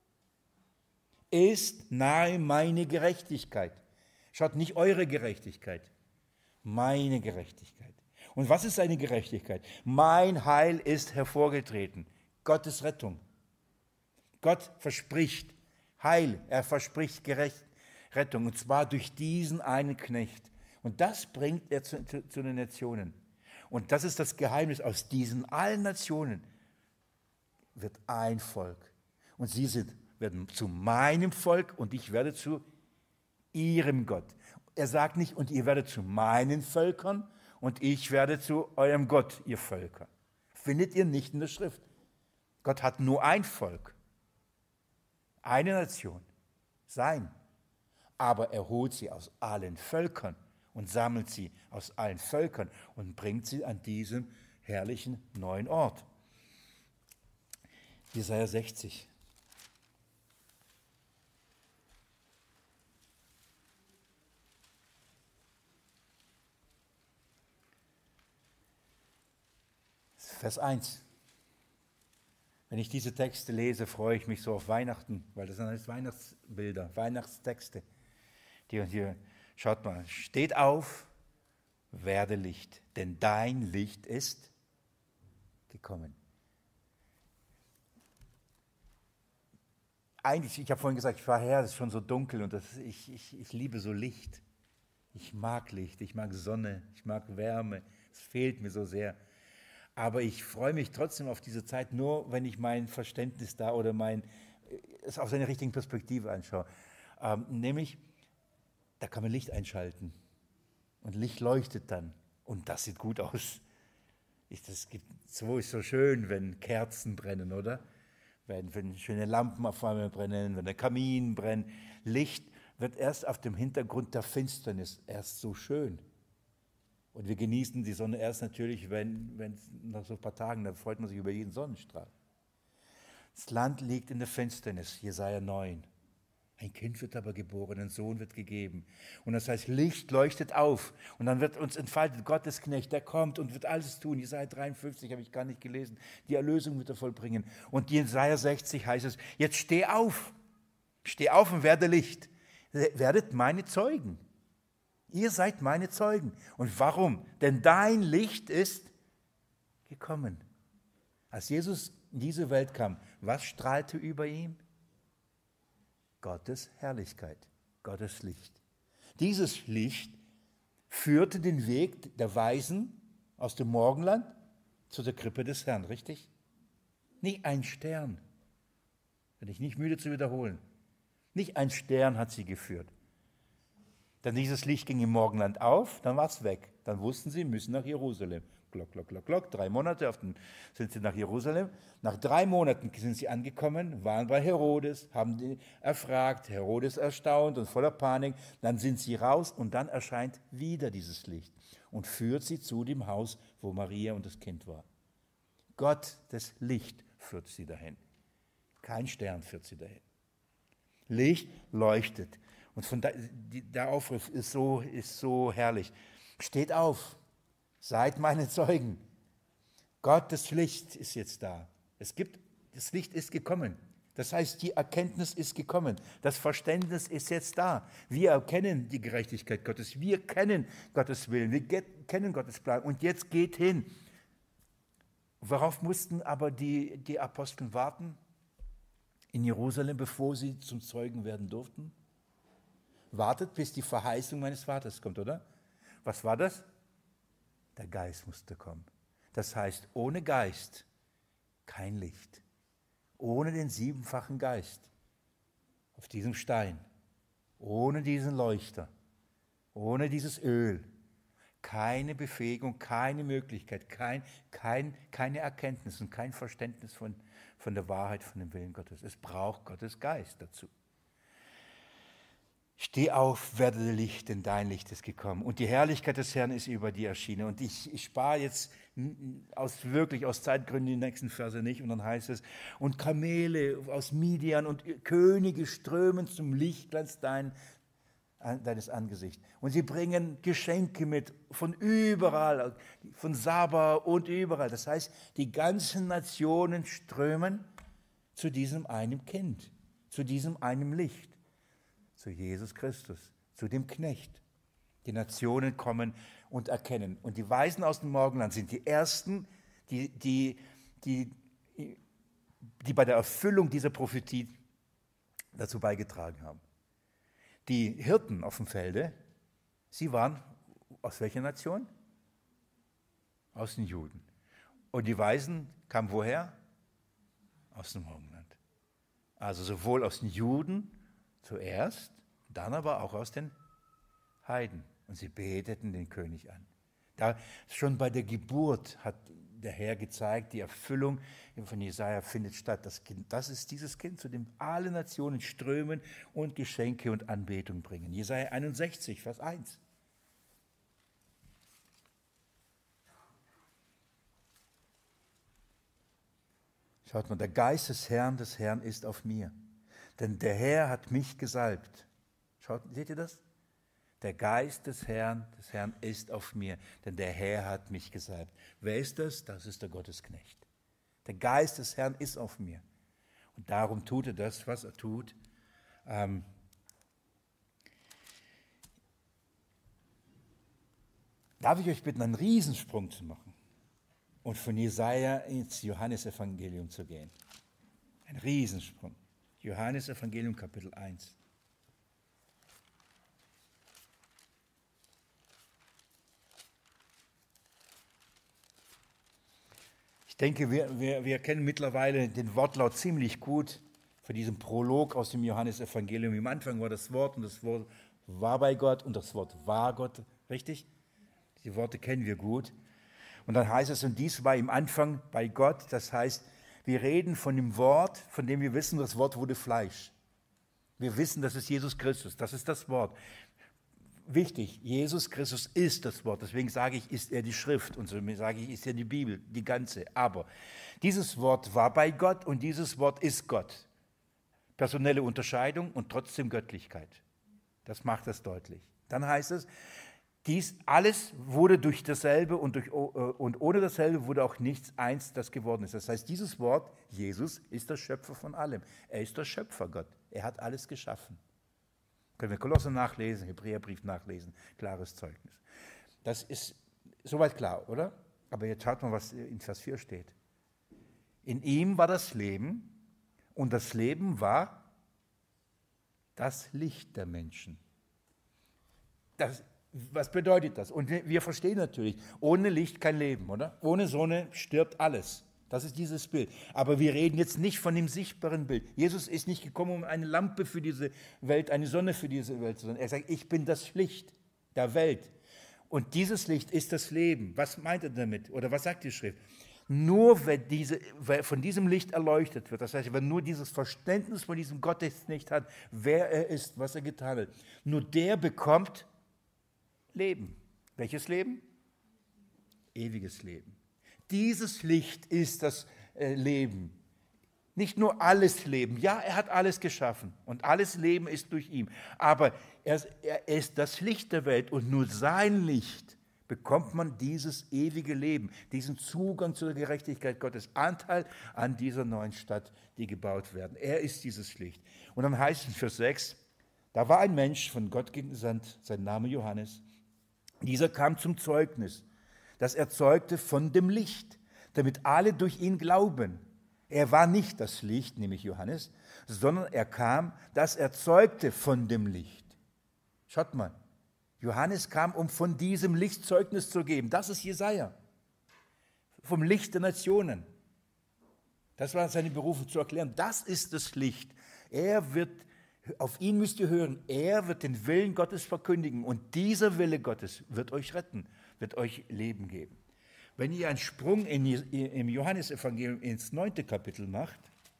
Speaker 1: ist nahe meine Gerechtigkeit. Schaut, nicht eure Gerechtigkeit, meine Gerechtigkeit. Und was ist seine Gerechtigkeit? Mein Heil ist hervorgetreten. Gottes Rettung. Gott verspricht Heil, er verspricht Rettung, und zwar durch diesen einen Knecht. Und das bringt er zu den Nationen. Und das ist das Geheimnis. Aus diesen allen Nationen wird ein Volk. Und sie werden zu meinem Volk und ich werde zu ihrem Gott. Er sagt nicht, und ihr werdet zu meinen Völkern und ich werde zu eurem Gott, ihr Völker. Findet ihr nicht in der Schrift. Gott hat nur ein Volk, eine Nation, sein. Aber er holt sie aus allen Völkern und sammelt sie aus allen Völkern und bringt sie an diesem herrlichen neuen Ort. Jesaja 60. Vers 1. Wenn ich diese Texte lese, freue ich mich so auf Weihnachten, weil das sind alles Weihnachtsbilder, Weihnachtstexte. Die hier, schaut mal, steht auf, werde Licht, denn dein Licht ist gekommen. eigentlich, ich habe vorhin gesagt, ich war her, es ist schon so dunkel und ich liebe so Licht. Ich mag Licht, ich mag Sonne, ich mag Wärme. Es fehlt mir so sehr. Aber ich freue mich trotzdem auf diese Zeit, nur wenn ich mein Verständnis da oder es aus einer richtigen Perspektive anschaue. Nämlich, da kann man Licht einschalten und Licht leuchtet dann und das sieht gut aus. So ist so schön, wenn Kerzen brennen, oder? Wenn schöne Lampen auf einmal brennen, wenn der Kamin brennt. Licht wird erst auf dem Hintergrund der Finsternis erst so schön. Und wir genießen die Sonne erst natürlich, wenn nach so ein paar Tagen, da freut man sich über jeden Sonnenstrahl. Das Land liegt in der Finsternis, Jesaja 9. Ein Kind wird aber geboren, ein Sohn wird gegeben. Und das heißt, Licht leuchtet auf. Und dann wird uns entfaltet Gottesknecht, der kommt und wird alles tun. Jesaja 53 habe ich gar nicht gelesen. Die Erlösung wird er vollbringen. Und Jesaja 60 heißt es, jetzt steh auf. Steh auf und werde Licht. Werdet meine Zeugen. Ihr seid meine Zeugen. Und warum? Denn dein Licht ist gekommen. Als Jesus in diese Welt kam, was strahlte über ihm? Gottes Herrlichkeit, Gottes Licht. Dieses Licht führte den Weg der Weisen aus dem Morgenland zu der Krippe des Herrn, richtig? Nicht ein Stern, bin ich nicht müde zu wiederholen. Nicht ein Stern hat sie geführt. Denn dieses Licht ging im Morgenland auf, dann war es weg. Dann wussten sie, müssen nach Jerusalem. Glock, glock, glock, glock. 3 Monate sind sie nach Jerusalem. Nach 3 Monaten sind sie angekommen, waren bei Herodes, haben ihn erfragt. Herodes erstaunt und voller Panik. Dann sind sie raus und dann erscheint wieder dieses Licht und führt sie zu dem Haus, wo Maria und das Kind war. Gott, das Licht, führt sie dahin. Kein Stern führt sie dahin. Licht leuchtet. Und der Aufruf ist so herrlich. Steht auf, seid meine Zeugen. Gottes Licht ist jetzt da. Das Licht ist gekommen. Das heißt, die Erkenntnis ist gekommen. Das Verständnis ist jetzt da. Wir erkennen die Gerechtigkeit Gottes. Wir kennen Gottes Willen. Wir kennen Gottes Plan. Und jetzt geht hin. Worauf mussten aber die Apostel warten? In Jerusalem, bevor sie zum Zeugen werden durften? Wartet, bis die Verheißung meines Vaters kommt, oder? Was war das? Der Geist musste kommen. Das heißt, ohne Geist kein Licht. Ohne den 7-fachen Geist auf diesem Stein, ohne diesen Leuchter, ohne dieses Öl, keine Befähigung, keine Möglichkeit, keine Erkenntnis und kein Verständnis von der Wahrheit, von dem Willen Gottes. Es braucht Gottes Geist dazu. Steh auf, werde Licht, denn dein Licht ist gekommen. Und die Herrlichkeit des Herrn ist über dir erschienen. Und ich spare jetzt aus Zeitgründen die nächsten Verse nicht. Und dann heißt es, und Kamele aus Midian und Könige strömen zum Lichtglanz deines Angesichts. Und sie bringen Geschenke mit von überall, von Saba und überall. Das heißt, die ganzen Nationen strömen zu diesem einen Kind, zu diesem einen Licht. Zu Jesus Christus, zu dem Knecht. Die Nationen kommen und erkennen. Und die Weisen aus dem Morgenland sind die Ersten, die bei der Erfüllung dieser Prophetie dazu beigetragen haben. Die Hirten auf dem Felde, sie waren aus welcher Nation? Aus den Juden. Und die Weisen kamen woher? Aus dem Morgenland. Also sowohl aus den Juden zuerst, dann aber auch aus den Heiden. Und sie beteten den König an. Da schon bei der Geburt hat der Herr gezeigt, die Erfüllung von Jesaja findet statt. Das ist dieses Kind, zu dem alle Nationen strömen und Geschenke und Anbetung bringen. Jesaja 61, Vers 1. Schaut mal, der Geist des Herrn ist auf mir. Denn der Herr hat mich gesalbt. Seht ihr das? Der Geist des Herrn ist auf mir, denn der Herr hat mich gesalbt. Wer ist das? Das ist der Gottesknecht. Der Geist des Herrn ist auf mir. Und darum tut er das, was er tut. Darf ich euch bitten, einen Riesensprung zu machen und von Jesaja ins Johannesevangelium zu gehen? Ein Riesensprung. Johannes Evangelium Kapitel 1. Ich denke, wir kennen mittlerweile den Wortlaut ziemlich gut für diesen Prolog aus dem Johannesevangelium. Im Anfang war das Wort und das Wort war bei Gott und das Wort war Gott. Richtig? Die Worte kennen wir gut. Und dann heißt es, und dies war im Anfang bei Gott. Das heißt, wir reden von dem Wort, von dem wir wissen, das Wort wurde Fleisch. Wir wissen, das ist Jesus Christus. Das ist das Wort. Wichtig, Jesus Christus ist das Wort. Deswegen sage ich, ist er die Schrift. Und so sage ich, ist er die Bibel, die ganze. Aber dieses Wort war bei Gott und dieses Wort ist Gott. Personelle Unterscheidung und trotzdem Göttlichkeit. Das macht das deutlich. Dann heißt es, dies alles wurde durch dasselbe und ohne dasselbe wurde auch nichts eins, das geworden ist. Das heißt, dieses Wort, Jesus, ist der Schöpfer von allem. Er ist der Schöpfer, Gott. Er hat alles geschaffen. Können wir Kolosser nachlesen, Hebräerbrief nachlesen, klares Zeugnis. Das ist soweit klar, oder? Aber jetzt schaut mal, was in Vers 4 steht. In ihm war das Leben und das Leben war das Licht der Menschen. Was bedeutet das? Und wir verstehen natürlich, ohne Licht kein Leben, oder? Ohne Sonne stirbt alles. Das ist dieses Bild. Aber wir reden jetzt nicht von dem sichtbaren Bild. Jesus ist nicht gekommen, um eine Lampe für diese Welt, eine Sonne für diese Welt zu sein. Er sagt, ich bin das Licht der Welt. Und dieses Licht ist das Leben. Was meint er damit? Oder was sagt die Schrift? Nur wer von diesem Licht erleuchtet wird, das heißt, wer nur dieses Verständnis von diesem Gottes nicht hat, wer er ist, was er getan hat, nur der bekommt Leben. Welches Leben? Ewiges Leben. Dieses Licht ist das Leben. Nicht nur alles Leben. Ja, er hat alles geschaffen und alles Leben ist durch ihn. Aber er ist das Licht der Welt und nur sein Licht bekommt man dieses ewige Leben, diesen Zugang zur Gerechtigkeit Gottes, Anteil an dieser neuen Stadt, die gebaut werden. Er ist dieses Licht. Und dann heißt es in Vers 6, da war ein Mensch von Gott gesandt, sein Name Johannes. Dieser kam zum Zeugnis, das er zeugte von dem Licht, damit alle durch ihn glauben. Er war nicht das Licht, nämlich Johannes, sondern er kam, das er zeugte von dem Licht. Schaut mal, Johannes kam, um von diesem Licht Zeugnis zu geben. Das ist Jesaja, vom Licht der Nationen. Das war seine Berufung zu erklären. Das ist das Licht. Auf ihn müsst ihr hören. Er wird den Willen Gottes verkündigen und dieser Wille Gottes wird euch retten, wird euch Leben geben. Wenn ihr einen Sprung im Johannesevangelium ins 9. Kapitel macht,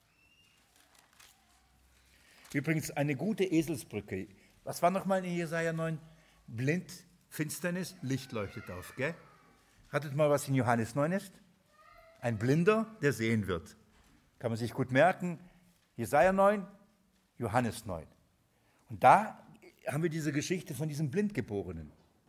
Speaker 1: übrigens eine gute Eselsbrücke. Was war nochmal in Jesaja 9? Blind, Finsternis, Licht leuchtet auf. Gell? Hattet mal, was in Johannes 9 ist? Ein Blinder, der sehen wird. Kann man sich gut merken. Jesaja 9, Johannes 9. Und da haben wir diese Geschichte von diesem Blindgeborenen.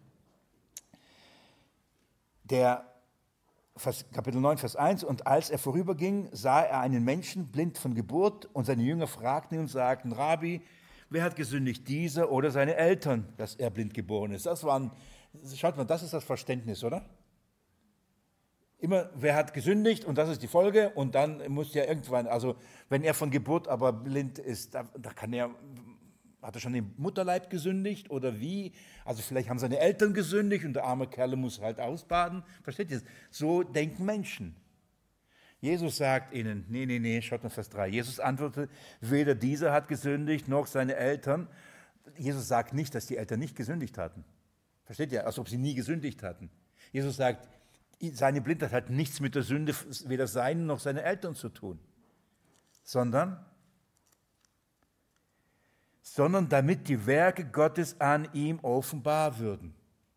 Speaker 1: Kapitel 9, Vers 1, und als er vorüberging, sah er einen Menschen blind von Geburt und seine Jünger fragten ihn und sagten, Rabbi, wer hat gesündigt, dieser oder seine Eltern, dass er blind geboren ist? Schaut mal, das ist das Verständnis, oder? Immer, wer hat gesündigt und das ist die Folge und dann muss ja irgendwann, also wenn er von Geburt aber blind ist, da hat er schon im Mutterleib gesündigt oder wie? Also vielleicht haben seine Eltern gesündigt und der arme Kerl muss halt ausbaden. Versteht ihr das? So denken Menschen. Jesus sagt ihnen, nee, schaut mal Vers 3. Jesus antwortete, weder dieser hat gesündigt, noch seine Eltern. Jesus sagt nicht, dass die Eltern nicht gesündigt hatten. Versteht ihr? Als ob sie nie gesündigt hatten. Jesus sagt, seine Blindheit hat nichts mit der Sünde weder seinen noch seine Eltern zu tun, sondern damit die Werke Gottes an ihm offenbar würden.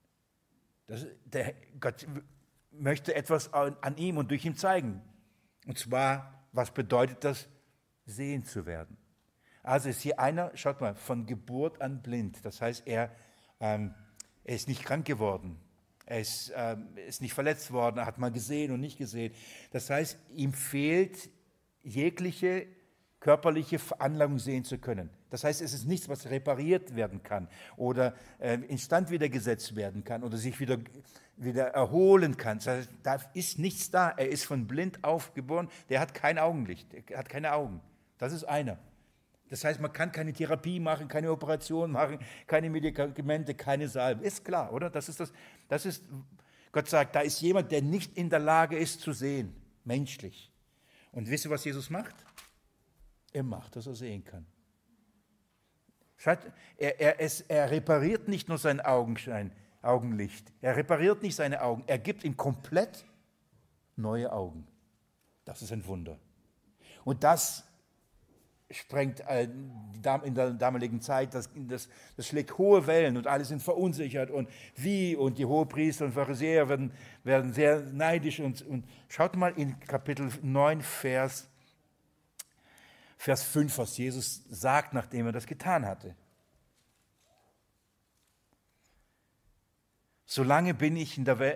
Speaker 1: Gott möchte etwas an ihm und durch ihn zeigen. Und zwar, was bedeutet das, sehen zu werden? Also ist hier einer, schaut mal, von Geburt an blind. Das heißt, er ist nicht krank geworden. Er ist nicht verletzt worden, er hat mal gesehen und nicht gesehen. Das heißt, ihm fehlt jegliche körperliche Veranlagung sehen zu können. Das heißt, es ist nichts, was repariert werden kann oder instand wieder gesetzt werden kann oder sich wieder erholen kann. Das heißt, da ist nichts da. Er ist von blind auf geboren. Der hat kein Augenlicht, er hat keine Augen. Das ist einer. Das heißt, man kann keine Therapie machen, keine Operation machen, keine Medikamente, keine Salben. Ist klar, oder? Das ist, Gott sagt, da ist jemand, der nicht in der Lage ist zu sehen, menschlich. Und wisst ihr, was Jesus macht? Er macht, dass er sehen kann. Schaut, er repariert nicht nur sein Augenlicht, er repariert nicht seine Augen, er gibt ihm komplett neue Augen. Das ist ein Wunder. Und das sprengt in der damaligen Zeit, das schlägt hohe Wellen und alle sind verunsichert und die Hohepriester und Pharisäer werden sehr neidisch und schaut mal in Kapitel 9, Vers 5, was Jesus sagt, nachdem er das getan hatte. Solange ich in der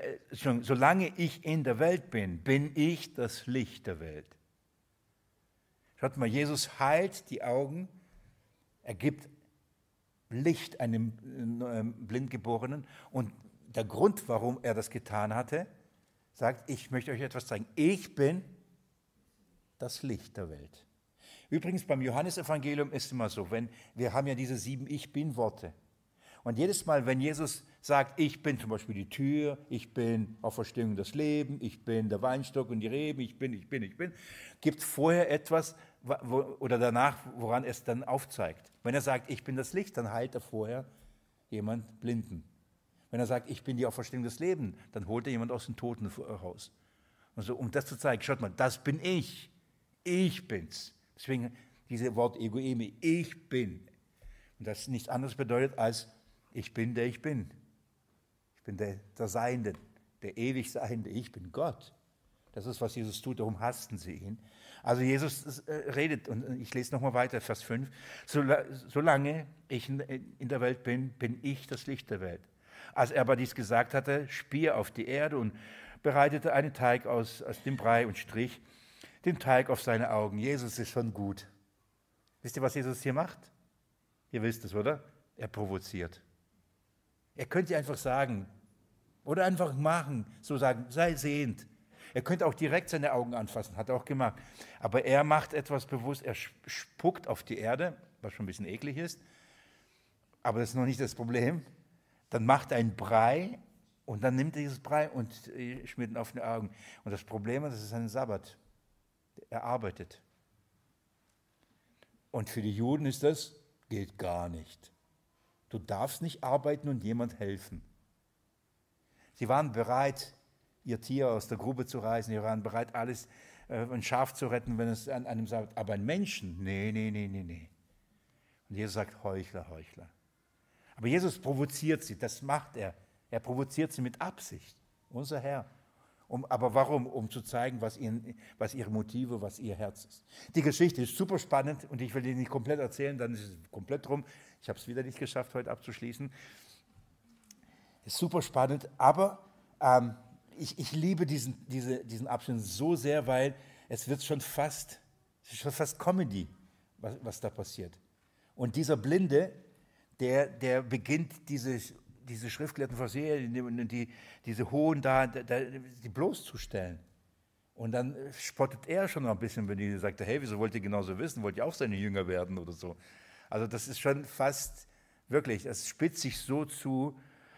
Speaker 1: Welt bin, bin ich das Licht der Welt. Schaut mal, Jesus heilt die Augen, er gibt Licht einem Blindgeborenen und der Grund, warum er das getan hatte, sagt, ich möchte euch etwas zeigen. Ich bin das Licht der Welt. Übrigens beim Johannesevangelium ist es immer so, wir haben ja diese 7 Ich-Bin-Worte. Und jedes Mal, wenn Jesus sagt, ich bin zum Beispiel die Tür, ich bin Auferstehung das Leben, ich bin der Weinstock und die Reben, ich bin, gibt vorher etwas oder danach, woran es dann aufzeigt. Wenn er sagt, ich bin das Licht, dann heilt er vorher jemand Blinden. Wenn er sagt, ich bin die Auferstehung des Lebens, dann holt er jemand aus dem Toten raus. Also, um das zu zeigen, schaut mal, das bin ich. Ich bin's. Deswegen dieses Wort Egoemi, ich bin. Und das nichts anderes bedeutet als ich bin, der ich bin. Ich bin der Seiende, der ewig Seiende. Ich bin Gott. Das ist, was Jesus tut, darum hassten sie ihn. Also Jesus redet, und ich lese nochmal weiter, Vers 5. Solange ich in der Welt bin, bin ich das Licht der Welt. Als er aber dies gesagt hatte, spie er auf die Erde und bereitete einen Teig aus dem Brei und strich den Teig auf seine Augen. Jesus ist schon gut. Wisst ihr, was Jesus hier macht? Ihr wisst es, oder? Er provoziert. Er könnte einfach sagen, oder einfach machen, so sagen, sei sehend. Er könnte auch direkt seine Augen anfassen, hat er auch gemacht. Aber er macht etwas bewusst, er spuckt auf die Erde, was schon ein bisschen eklig ist, aber das ist noch nicht das Problem. Dann macht er einen Brei und dann nimmt er dieses Brei und schmiert ihn auf die Augen. Und das Problem ist, das ist ein Sabbat. Er arbeitet. Und für die Juden ist das, gilt gar nicht. Du darfst nicht arbeiten und jemand helfen. Sie waren bereit, ihr Tier aus der Grube zu reißen, sie waren bereit, alles, ein Schaf zu retten, wenn es an einem Sabbat, aber ein Menschen, nee. Und Jesus sagt, Heuchler. Aber Jesus provoziert sie, das macht er. Er provoziert sie mit Absicht, unser Herr. Aber warum? Um zu zeigen, was ihre Motive, was ihr Herz ist. Die Geschichte ist super spannend und ich will die nicht komplett erzählen, dann ist es komplett rum. Ich habe es wieder nicht geschafft, heute abzuschließen. Ist super spannend, aber ich liebe diesen Abschnitt so sehr, weil es wird schon fast Comedy, was da passiert. Und dieser Blinde, der beginnt diese schriftgelehrten Pharisäer, diese Hohen die bloßzustellen. Und dann spottet er schon noch ein bisschen, wenn die sagt, hey, wieso wollt ihr genauso wissen? Wollt ihr auch seine Jünger werden oder so? Also das ist schon fast, wirklich, es spitzt sich so zu.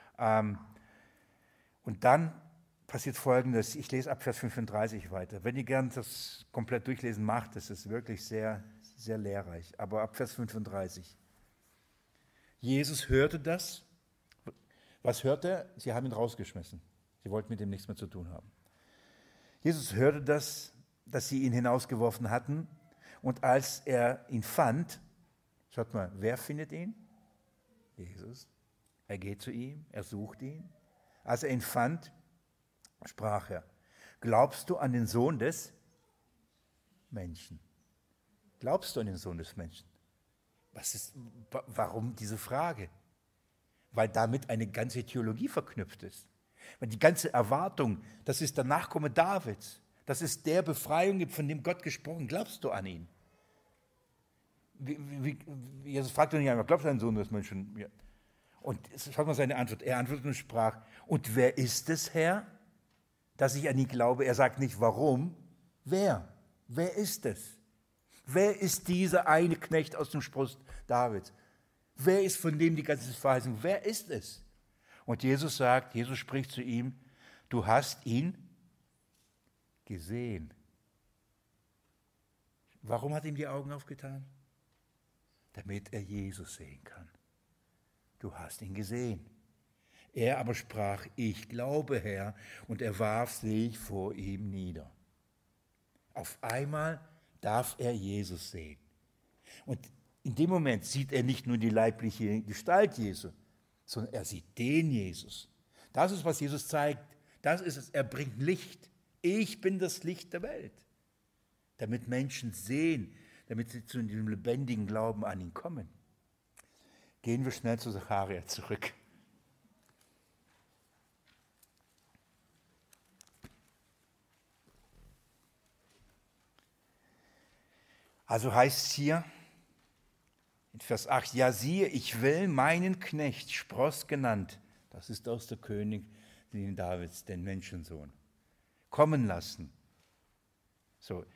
Speaker 1: Und dann passiert Folgendes, ich lese ab Vers 35 weiter. Wenn ihr gern das komplett durchlesen macht, das ist wirklich sehr, sehr lehrreich. Aber ab Vers 35. Jesus hörte das. Was hört er? Sie haben ihn rausgeschmissen. Sie wollten mit ihm nichts mehr zu tun haben. Jesus hörte das, dass sie ihn hinausgeworfen hatten. Und als er ihn fand, schaut mal, wer findet ihn? Jesus. Er geht zu ihm, er sucht ihn. Als er ihn fand, sprach er, glaubst du an den Sohn des Menschen? Glaubst du an den Sohn des Menschen? Warum diese Frage? Weil damit eine ganze Theologie verknüpft ist. Weil die ganze Erwartung, das ist der Nachkomme Davids, das ist der Befreiung, von dem Gott gesprochen, glaubst du an ihn? Jesus fragt doch nicht einmal, glaubst du an den Sohn des Menschen? Ja. Und schaut mal seine Antwort. Er antwortete und sprach, und wer ist es, Herr, dass ich an ihn glaube? Er sagt nicht, warum, wer? Wer ist es? Wer ist dieser eine Knecht aus dem Spross Davids? Wer ist von dem die ganze Verheißung? Wer ist es? Und Jesus spricht zu ihm, du hast ihn gesehen. Warum hat ihm die Augen aufgetan? Damit er Jesus sehen kann. Du hast ihn gesehen. Er aber sprach, ich glaube, Herr, und er warf sich vor ihm nieder. Auf einmal darf er Jesus sehen. Und in dem Moment sieht er nicht nur die leibliche Gestalt Jesu, sondern er sieht den Jesus. Das ist, was Jesus zeigt. Das ist es. Er bringt Licht. Ich bin das Licht der Welt. Damit Menschen sehen, damit sie zu dem lebendigen Glauben an ihn kommen. Gehen wir schnell zu Sacharja zurück. Also heißt es hier in Vers 8, ja siehe, ich will meinen Knecht, Spross genannt, das ist aus der Königin Davids, den Menschensohn, kommen lassen. So,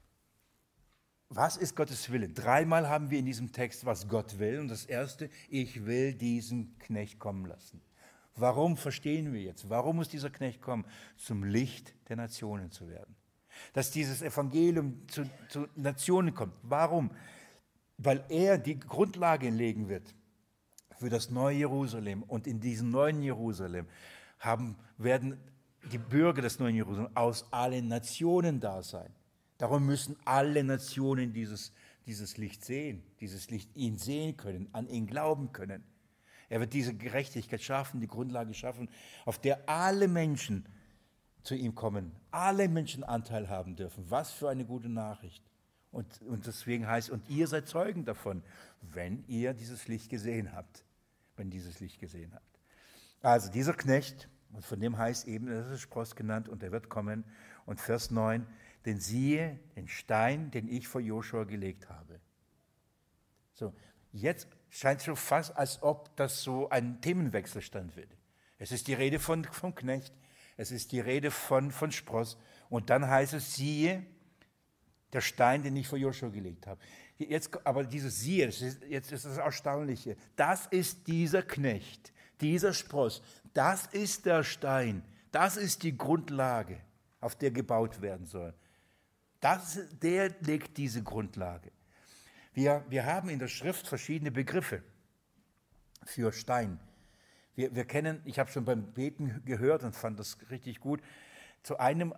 Speaker 1: was ist Gottes Wille? Dreimal haben wir in diesem Text, was Gott will. Und das erste, ich will diesen Knecht kommen lassen. Warum verstehen wir jetzt? Warum muss dieser Knecht kommen? Zum Licht der Nationen zu werden. Dass dieses Evangelium zu Nationen kommt. Warum? Weil er die Grundlage legen wird für das neue Jerusalem. Und in diesem neuen Jerusalem werden die Bürger des neuen Jerusalem aus allen Nationen da sein. Darum müssen alle Nationen dieses Licht sehen, dieses Licht ihn sehen können, an ihn glauben können. Er wird diese Gerechtigkeit schaffen, die Grundlage schaffen, auf der alle Menschen zu ihm kommen, alle Menschen Anteil haben dürfen. Was für eine gute Nachricht. Und deswegen heißt, und ihr seid Zeugen davon, wenn ihr dieses Licht gesehen habt. Wenn dieses Licht gesehen habt. Also dieser Knecht, und von dem heißt eben, das ist Spross genannt, und er wird kommen. Und Vers 9, denn siehe den Stein, den ich vor Joshua gelegt habe. So, jetzt scheint es so fast, als ob das so ein Themenwechsel wird. Es ist die Rede vom Knecht, es ist die Rede von Spross. Und dann heißt es, siehe, der Stein, den ich vor Joshua gelegt habe. Jetzt, aber dieses siehe, jetzt ist das Erstaunliche. Das ist dieser Knecht, dieser Spross. Das ist der Stein. Das ist die Grundlage, auf der gebaut werden soll. Der legt diese Grundlage. Wir haben in der Schrift verschiedene Begriffe für Stein. Wir kennen, ich habe schon beim Beten gehört und fand das richtig gut, zu einem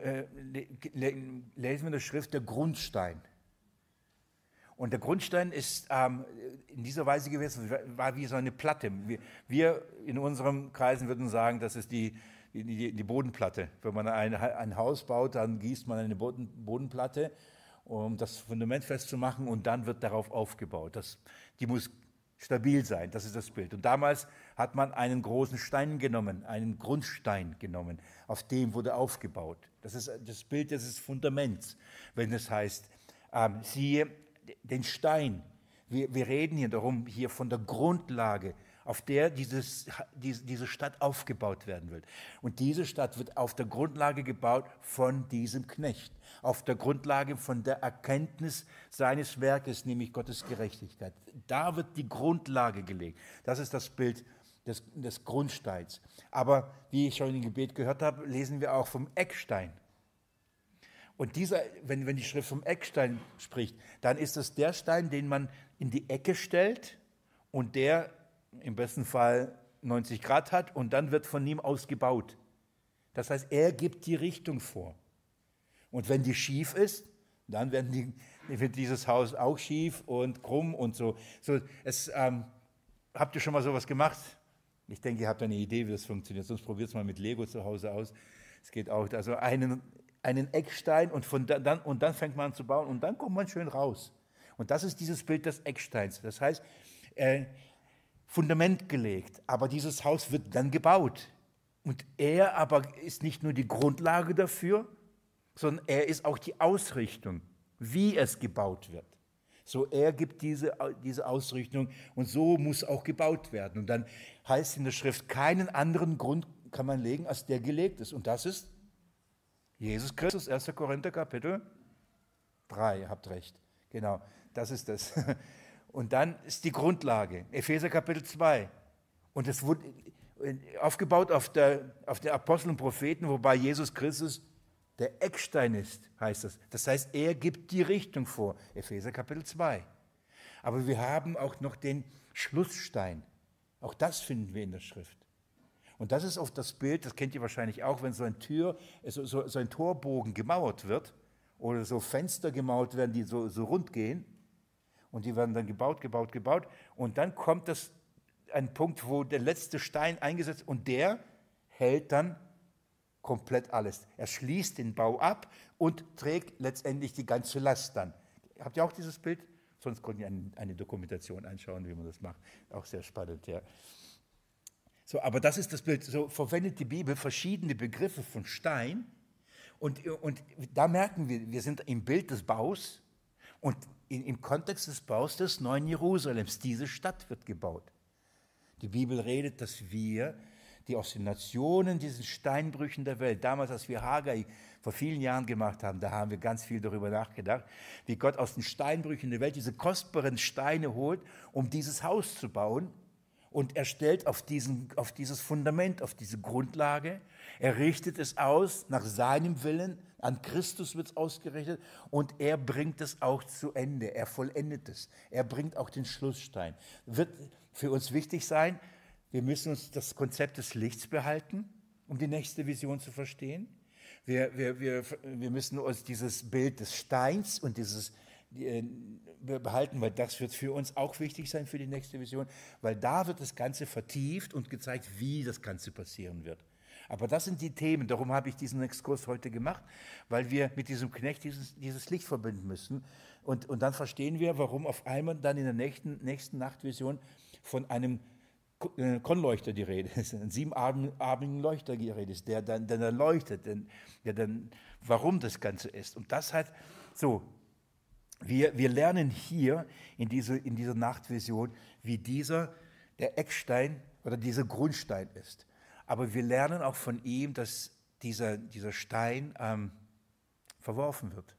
Speaker 1: lesen wir in der Schrift der Grundstein. Und der Grundstein ist in dieser Weise gewesen, war wie so eine Platte. Wir in unseren Kreisen würden sagen, das ist die Bodenplatte. Wenn man ein Haus baut, dann gießt man eine Bodenplatte, um das Fundament festzumachen, und dann wird darauf aufgebaut. Die muss stabil sein, das ist das Bild. Und damals hat man einen großen Stein genommen, einen Grundstein genommen, auf dem wurde aufgebaut. Das ist das Bild des Fundaments, wenn es heißt, siehe den Stein. Wir reden hier von der Grundlage, auf der diese Stadt aufgebaut werden wird. Und diese Stadt wird auf der Grundlage gebaut von diesem Knecht, auf der Grundlage von der Erkenntnis seines Werkes, nämlich Gottes Gerechtigkeit. Da wird die Grundlage gelegt. Das ist das Bild des Grundsteins. Aber wie ich schon im Gebet gehört habe, lesen wir auch vom Eckstein. Und wenn die Schrift vom Eckstein spricht, dann ist es der Stein, den man in die Ecke stellt und der im besten Fall 90 Grad hat, und dann wird von ihm aus gebaut. Das heißt, er gibt die Richtung vor. Und wenn die schief ist, dann wird dieses Haus auch schief und krumm und so. Habt ihr schon mal sowas gemacht? Ich denke, ihr habt eine Idee, wie das funktioniert. Sonst probiert es mal mit Lego zu Hause aus. Es geht auch. Also einen Eckstein und dann fängt man an zu bauen und dann kommt man schön raus. Und das ist dieses Bild des Ecksteins. Das heißt, Fundament gelegt, aber dieses Haus wird dann gebaut. Und er aber ist nicht nur die Grundlage dafür, sondern er ist auch die Ausrichtung, wie es gebaut wird. So, er gibt diese Ausrichtung, und so muss auch gebaut werden. Und dann heißt in der Schrift, keinen anderen Grund kann man legen, als der gelegt ist. Und das ist Jesus Christus, 1. Korinther Kapitel 3, ihr habt recht. Genau, das ist das. Und dann ist die Grundlage, Epheser Kapitel 2. Und es wurde aufgebaut auf den Aposteln und Propheten, wobei Jesus Christus der Eckstein ist, heißt das. Das heißt, er gibt die Richtung vor, Epheser Kapitel 2. Aber wir haben auch noch den Schlussstein. Auch das finden wir in der Schrift. Und das ist oft das Bild, das kennt ihr wahrscheinlich auch, wenn so ein Torbogen gemauert wird oder so Fenster gemauert werden, die so rund gehen und die werden dann gebaut. Und dann kommt ein Punkt, wo der letzte Stein eingesetzt und der hält dann komplett alles. Er schließt den Bau ab und trägt letztendlich die ganze Last dann. Habt ihr auch dieses Bild? Sonst könnt ihr eine Dokumentation anschauen, wie man das macht. Auch sehr spannend, ja. So, aber das ist das Bild. So verwendet die Bibel verschiedene Begriffe von Stein. Und da merken wir sind im Bild des Baus und im Kontext des Baus des neuen Jerusalems. Diese Stadt wird gebaut. Die Bibel redet, dass wir, die aus den Nationen, diesen Steinbrüchen der Welt, damals, als wir Haggai vor vielen Jahren gemacht haben, da haben wir ganz viel darüber nachgedacht, wie Gott aus den Steinbrüchen der Welt diese kostbaren Steine holt, um dieses Haus zu bauen. Und er stellt auf dieses Fundament, auf diese Grundlage, er richtet es aus nach seinem Willen, an Christus wird es ausgerichtet und er bringt es auch zu Ende, er vollendet es, er bringt auch den Schlussstein. Wird für uns wichtig sein, wir müssen uns das Konzept des Lichts behalten, um die nächste Vision zu verstehen. Wir müssen uns dieses Bild des Steins und dieses behalten, weil das wird für uns auch wichtig sein für die nächste Vision, weil da wird das Ganze vertieft und gezeigt, wie das Ganze passieren wird. Aber das sind die Themen, darum habe ich diesen Exkurs heute gemacht, weil wir mit diesem Knecht dieses Licht verbinden müssen und dann verstehen wir, warum auf einmal dann in der nächsten Nachtvision von einem Kronleuchter die Rede ist, ein siebenarmigen Leuchter die Rede ist, der dann leuchtet, warum das Ganze ist. Und das hat so, wir lernen hier in dieser Nachtvision, wie der Eckstein oder dieser Grundstein ist. Aber wir lernen auch von ihm, dass dieser Stein verworfen wird.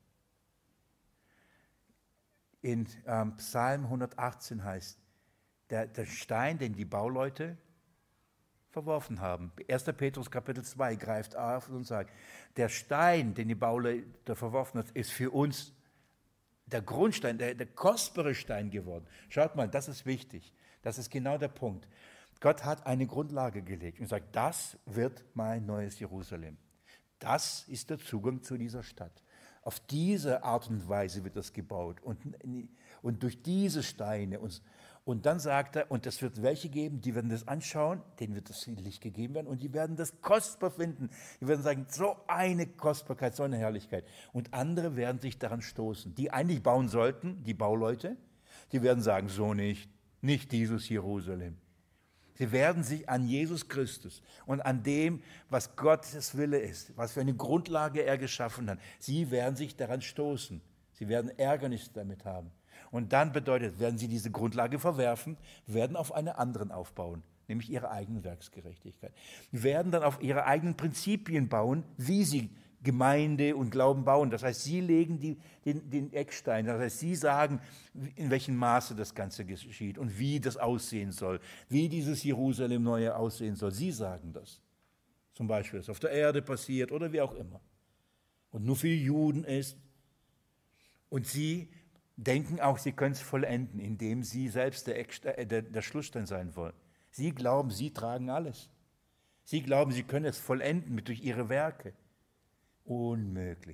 Speaker 1: In Psalm 118 heißt, der Stein, den die Bauleute verworfen haben. 1. Petrus Kapitel 2 greift auf und sagt, der Stein, den die Bauleute verworfen hat, ist für uns der Grundstein, der kostbare Stein geworden. Schaut mal, das ist wichtig. Das ist genau der Punkt. Gott hat eine Grundlage gelegt und sagt, das wird mein neues Jerusalem. Das ist der Zugang zu dieser Stadt. Auf diese Art und Weise wird das gebaut und durch diese Steine. Und dann sagt er, und es wird welche geben, die werden das anschauen, denen wird das Licht gegeben werden und die werden das kostbar finden. Die werden sagen, so eine Kostbarkeit, so eine Herrlichkeit. Und andere werden sich daran stoßen, die eigentlich bauen sollten, die Bauleute, die werden sagen, so nicht dieses Jerusalem. Sie werden sich an Jesus Christus und an dem, was Gottes Wille ist, was für eine Grundlage er geschaffen hat, sie werden sich daran stoßen. Sie werden Ärgernis damit haben. Und dann bedeutet, werden sie diese Grundlage verwerfen, werden auf eine anderen aufbauen, nämlich ihre eigene Werksgerechtigkeit. Sie werden dann auf ihre eigenen Prinzipien bauen, wie sie Gemeinde und Glauben bauen. Das heißt, sie legen den Eckstein, das heißt, sie sagen, in welchem Maße das Ganze geschieht und wie das aussehen soll, wie dieses Jerusalem neue aussehen soll. Sie sagen das. Zum Beispiel, was auf der Erde passiert oder wie auch immer. Und nur für die Juden ist. Und sie denken auch, sie können es vollenden, indem sie selbst der Schlussstein sein wollen. Sie glauben, sie tragen alles. Sie glauben, sie können es vollenden durch ihre Werke. Unmöglich.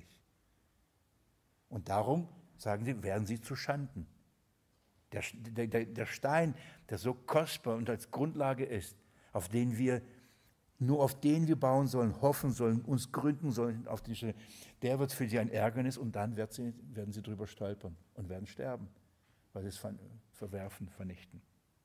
Speaker 1: Und darum, sagen sie, werden sie zu Schanden. Der Stein, der so kostbar und als Grundlage ist, auf den wir bauen sollen, hoffen sollen, uns gründen sollen, der wird für sie ein Ärgernis und dann werden sie drüber stolpern und werden sterben, weil sie es verwerfen, vernichten.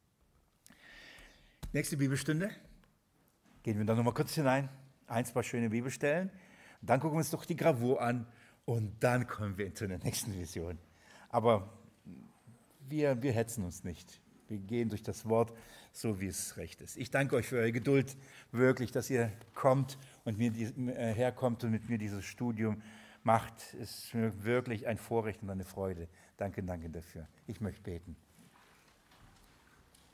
Speaker 1: Nächste Bibelstunde. Gehen wir da nochmal kurz hinein. Zwei schöne Bibelstellen. Dann gucken wir uns doch die Gravur an und dann kommen wir zu der nächsten Vision. Aber wir hetzen uns nicht. Wir gehen durch das Wort, so wie es recht ist. Ich danke euch für eure Geduld, wirklich, dass ihr kommt und herkommt und mit mir dieses Studium macht. Es ist mir wirklich ein Vorrecht und eine Freude. Danke, danke dafür. Ich möchte beten.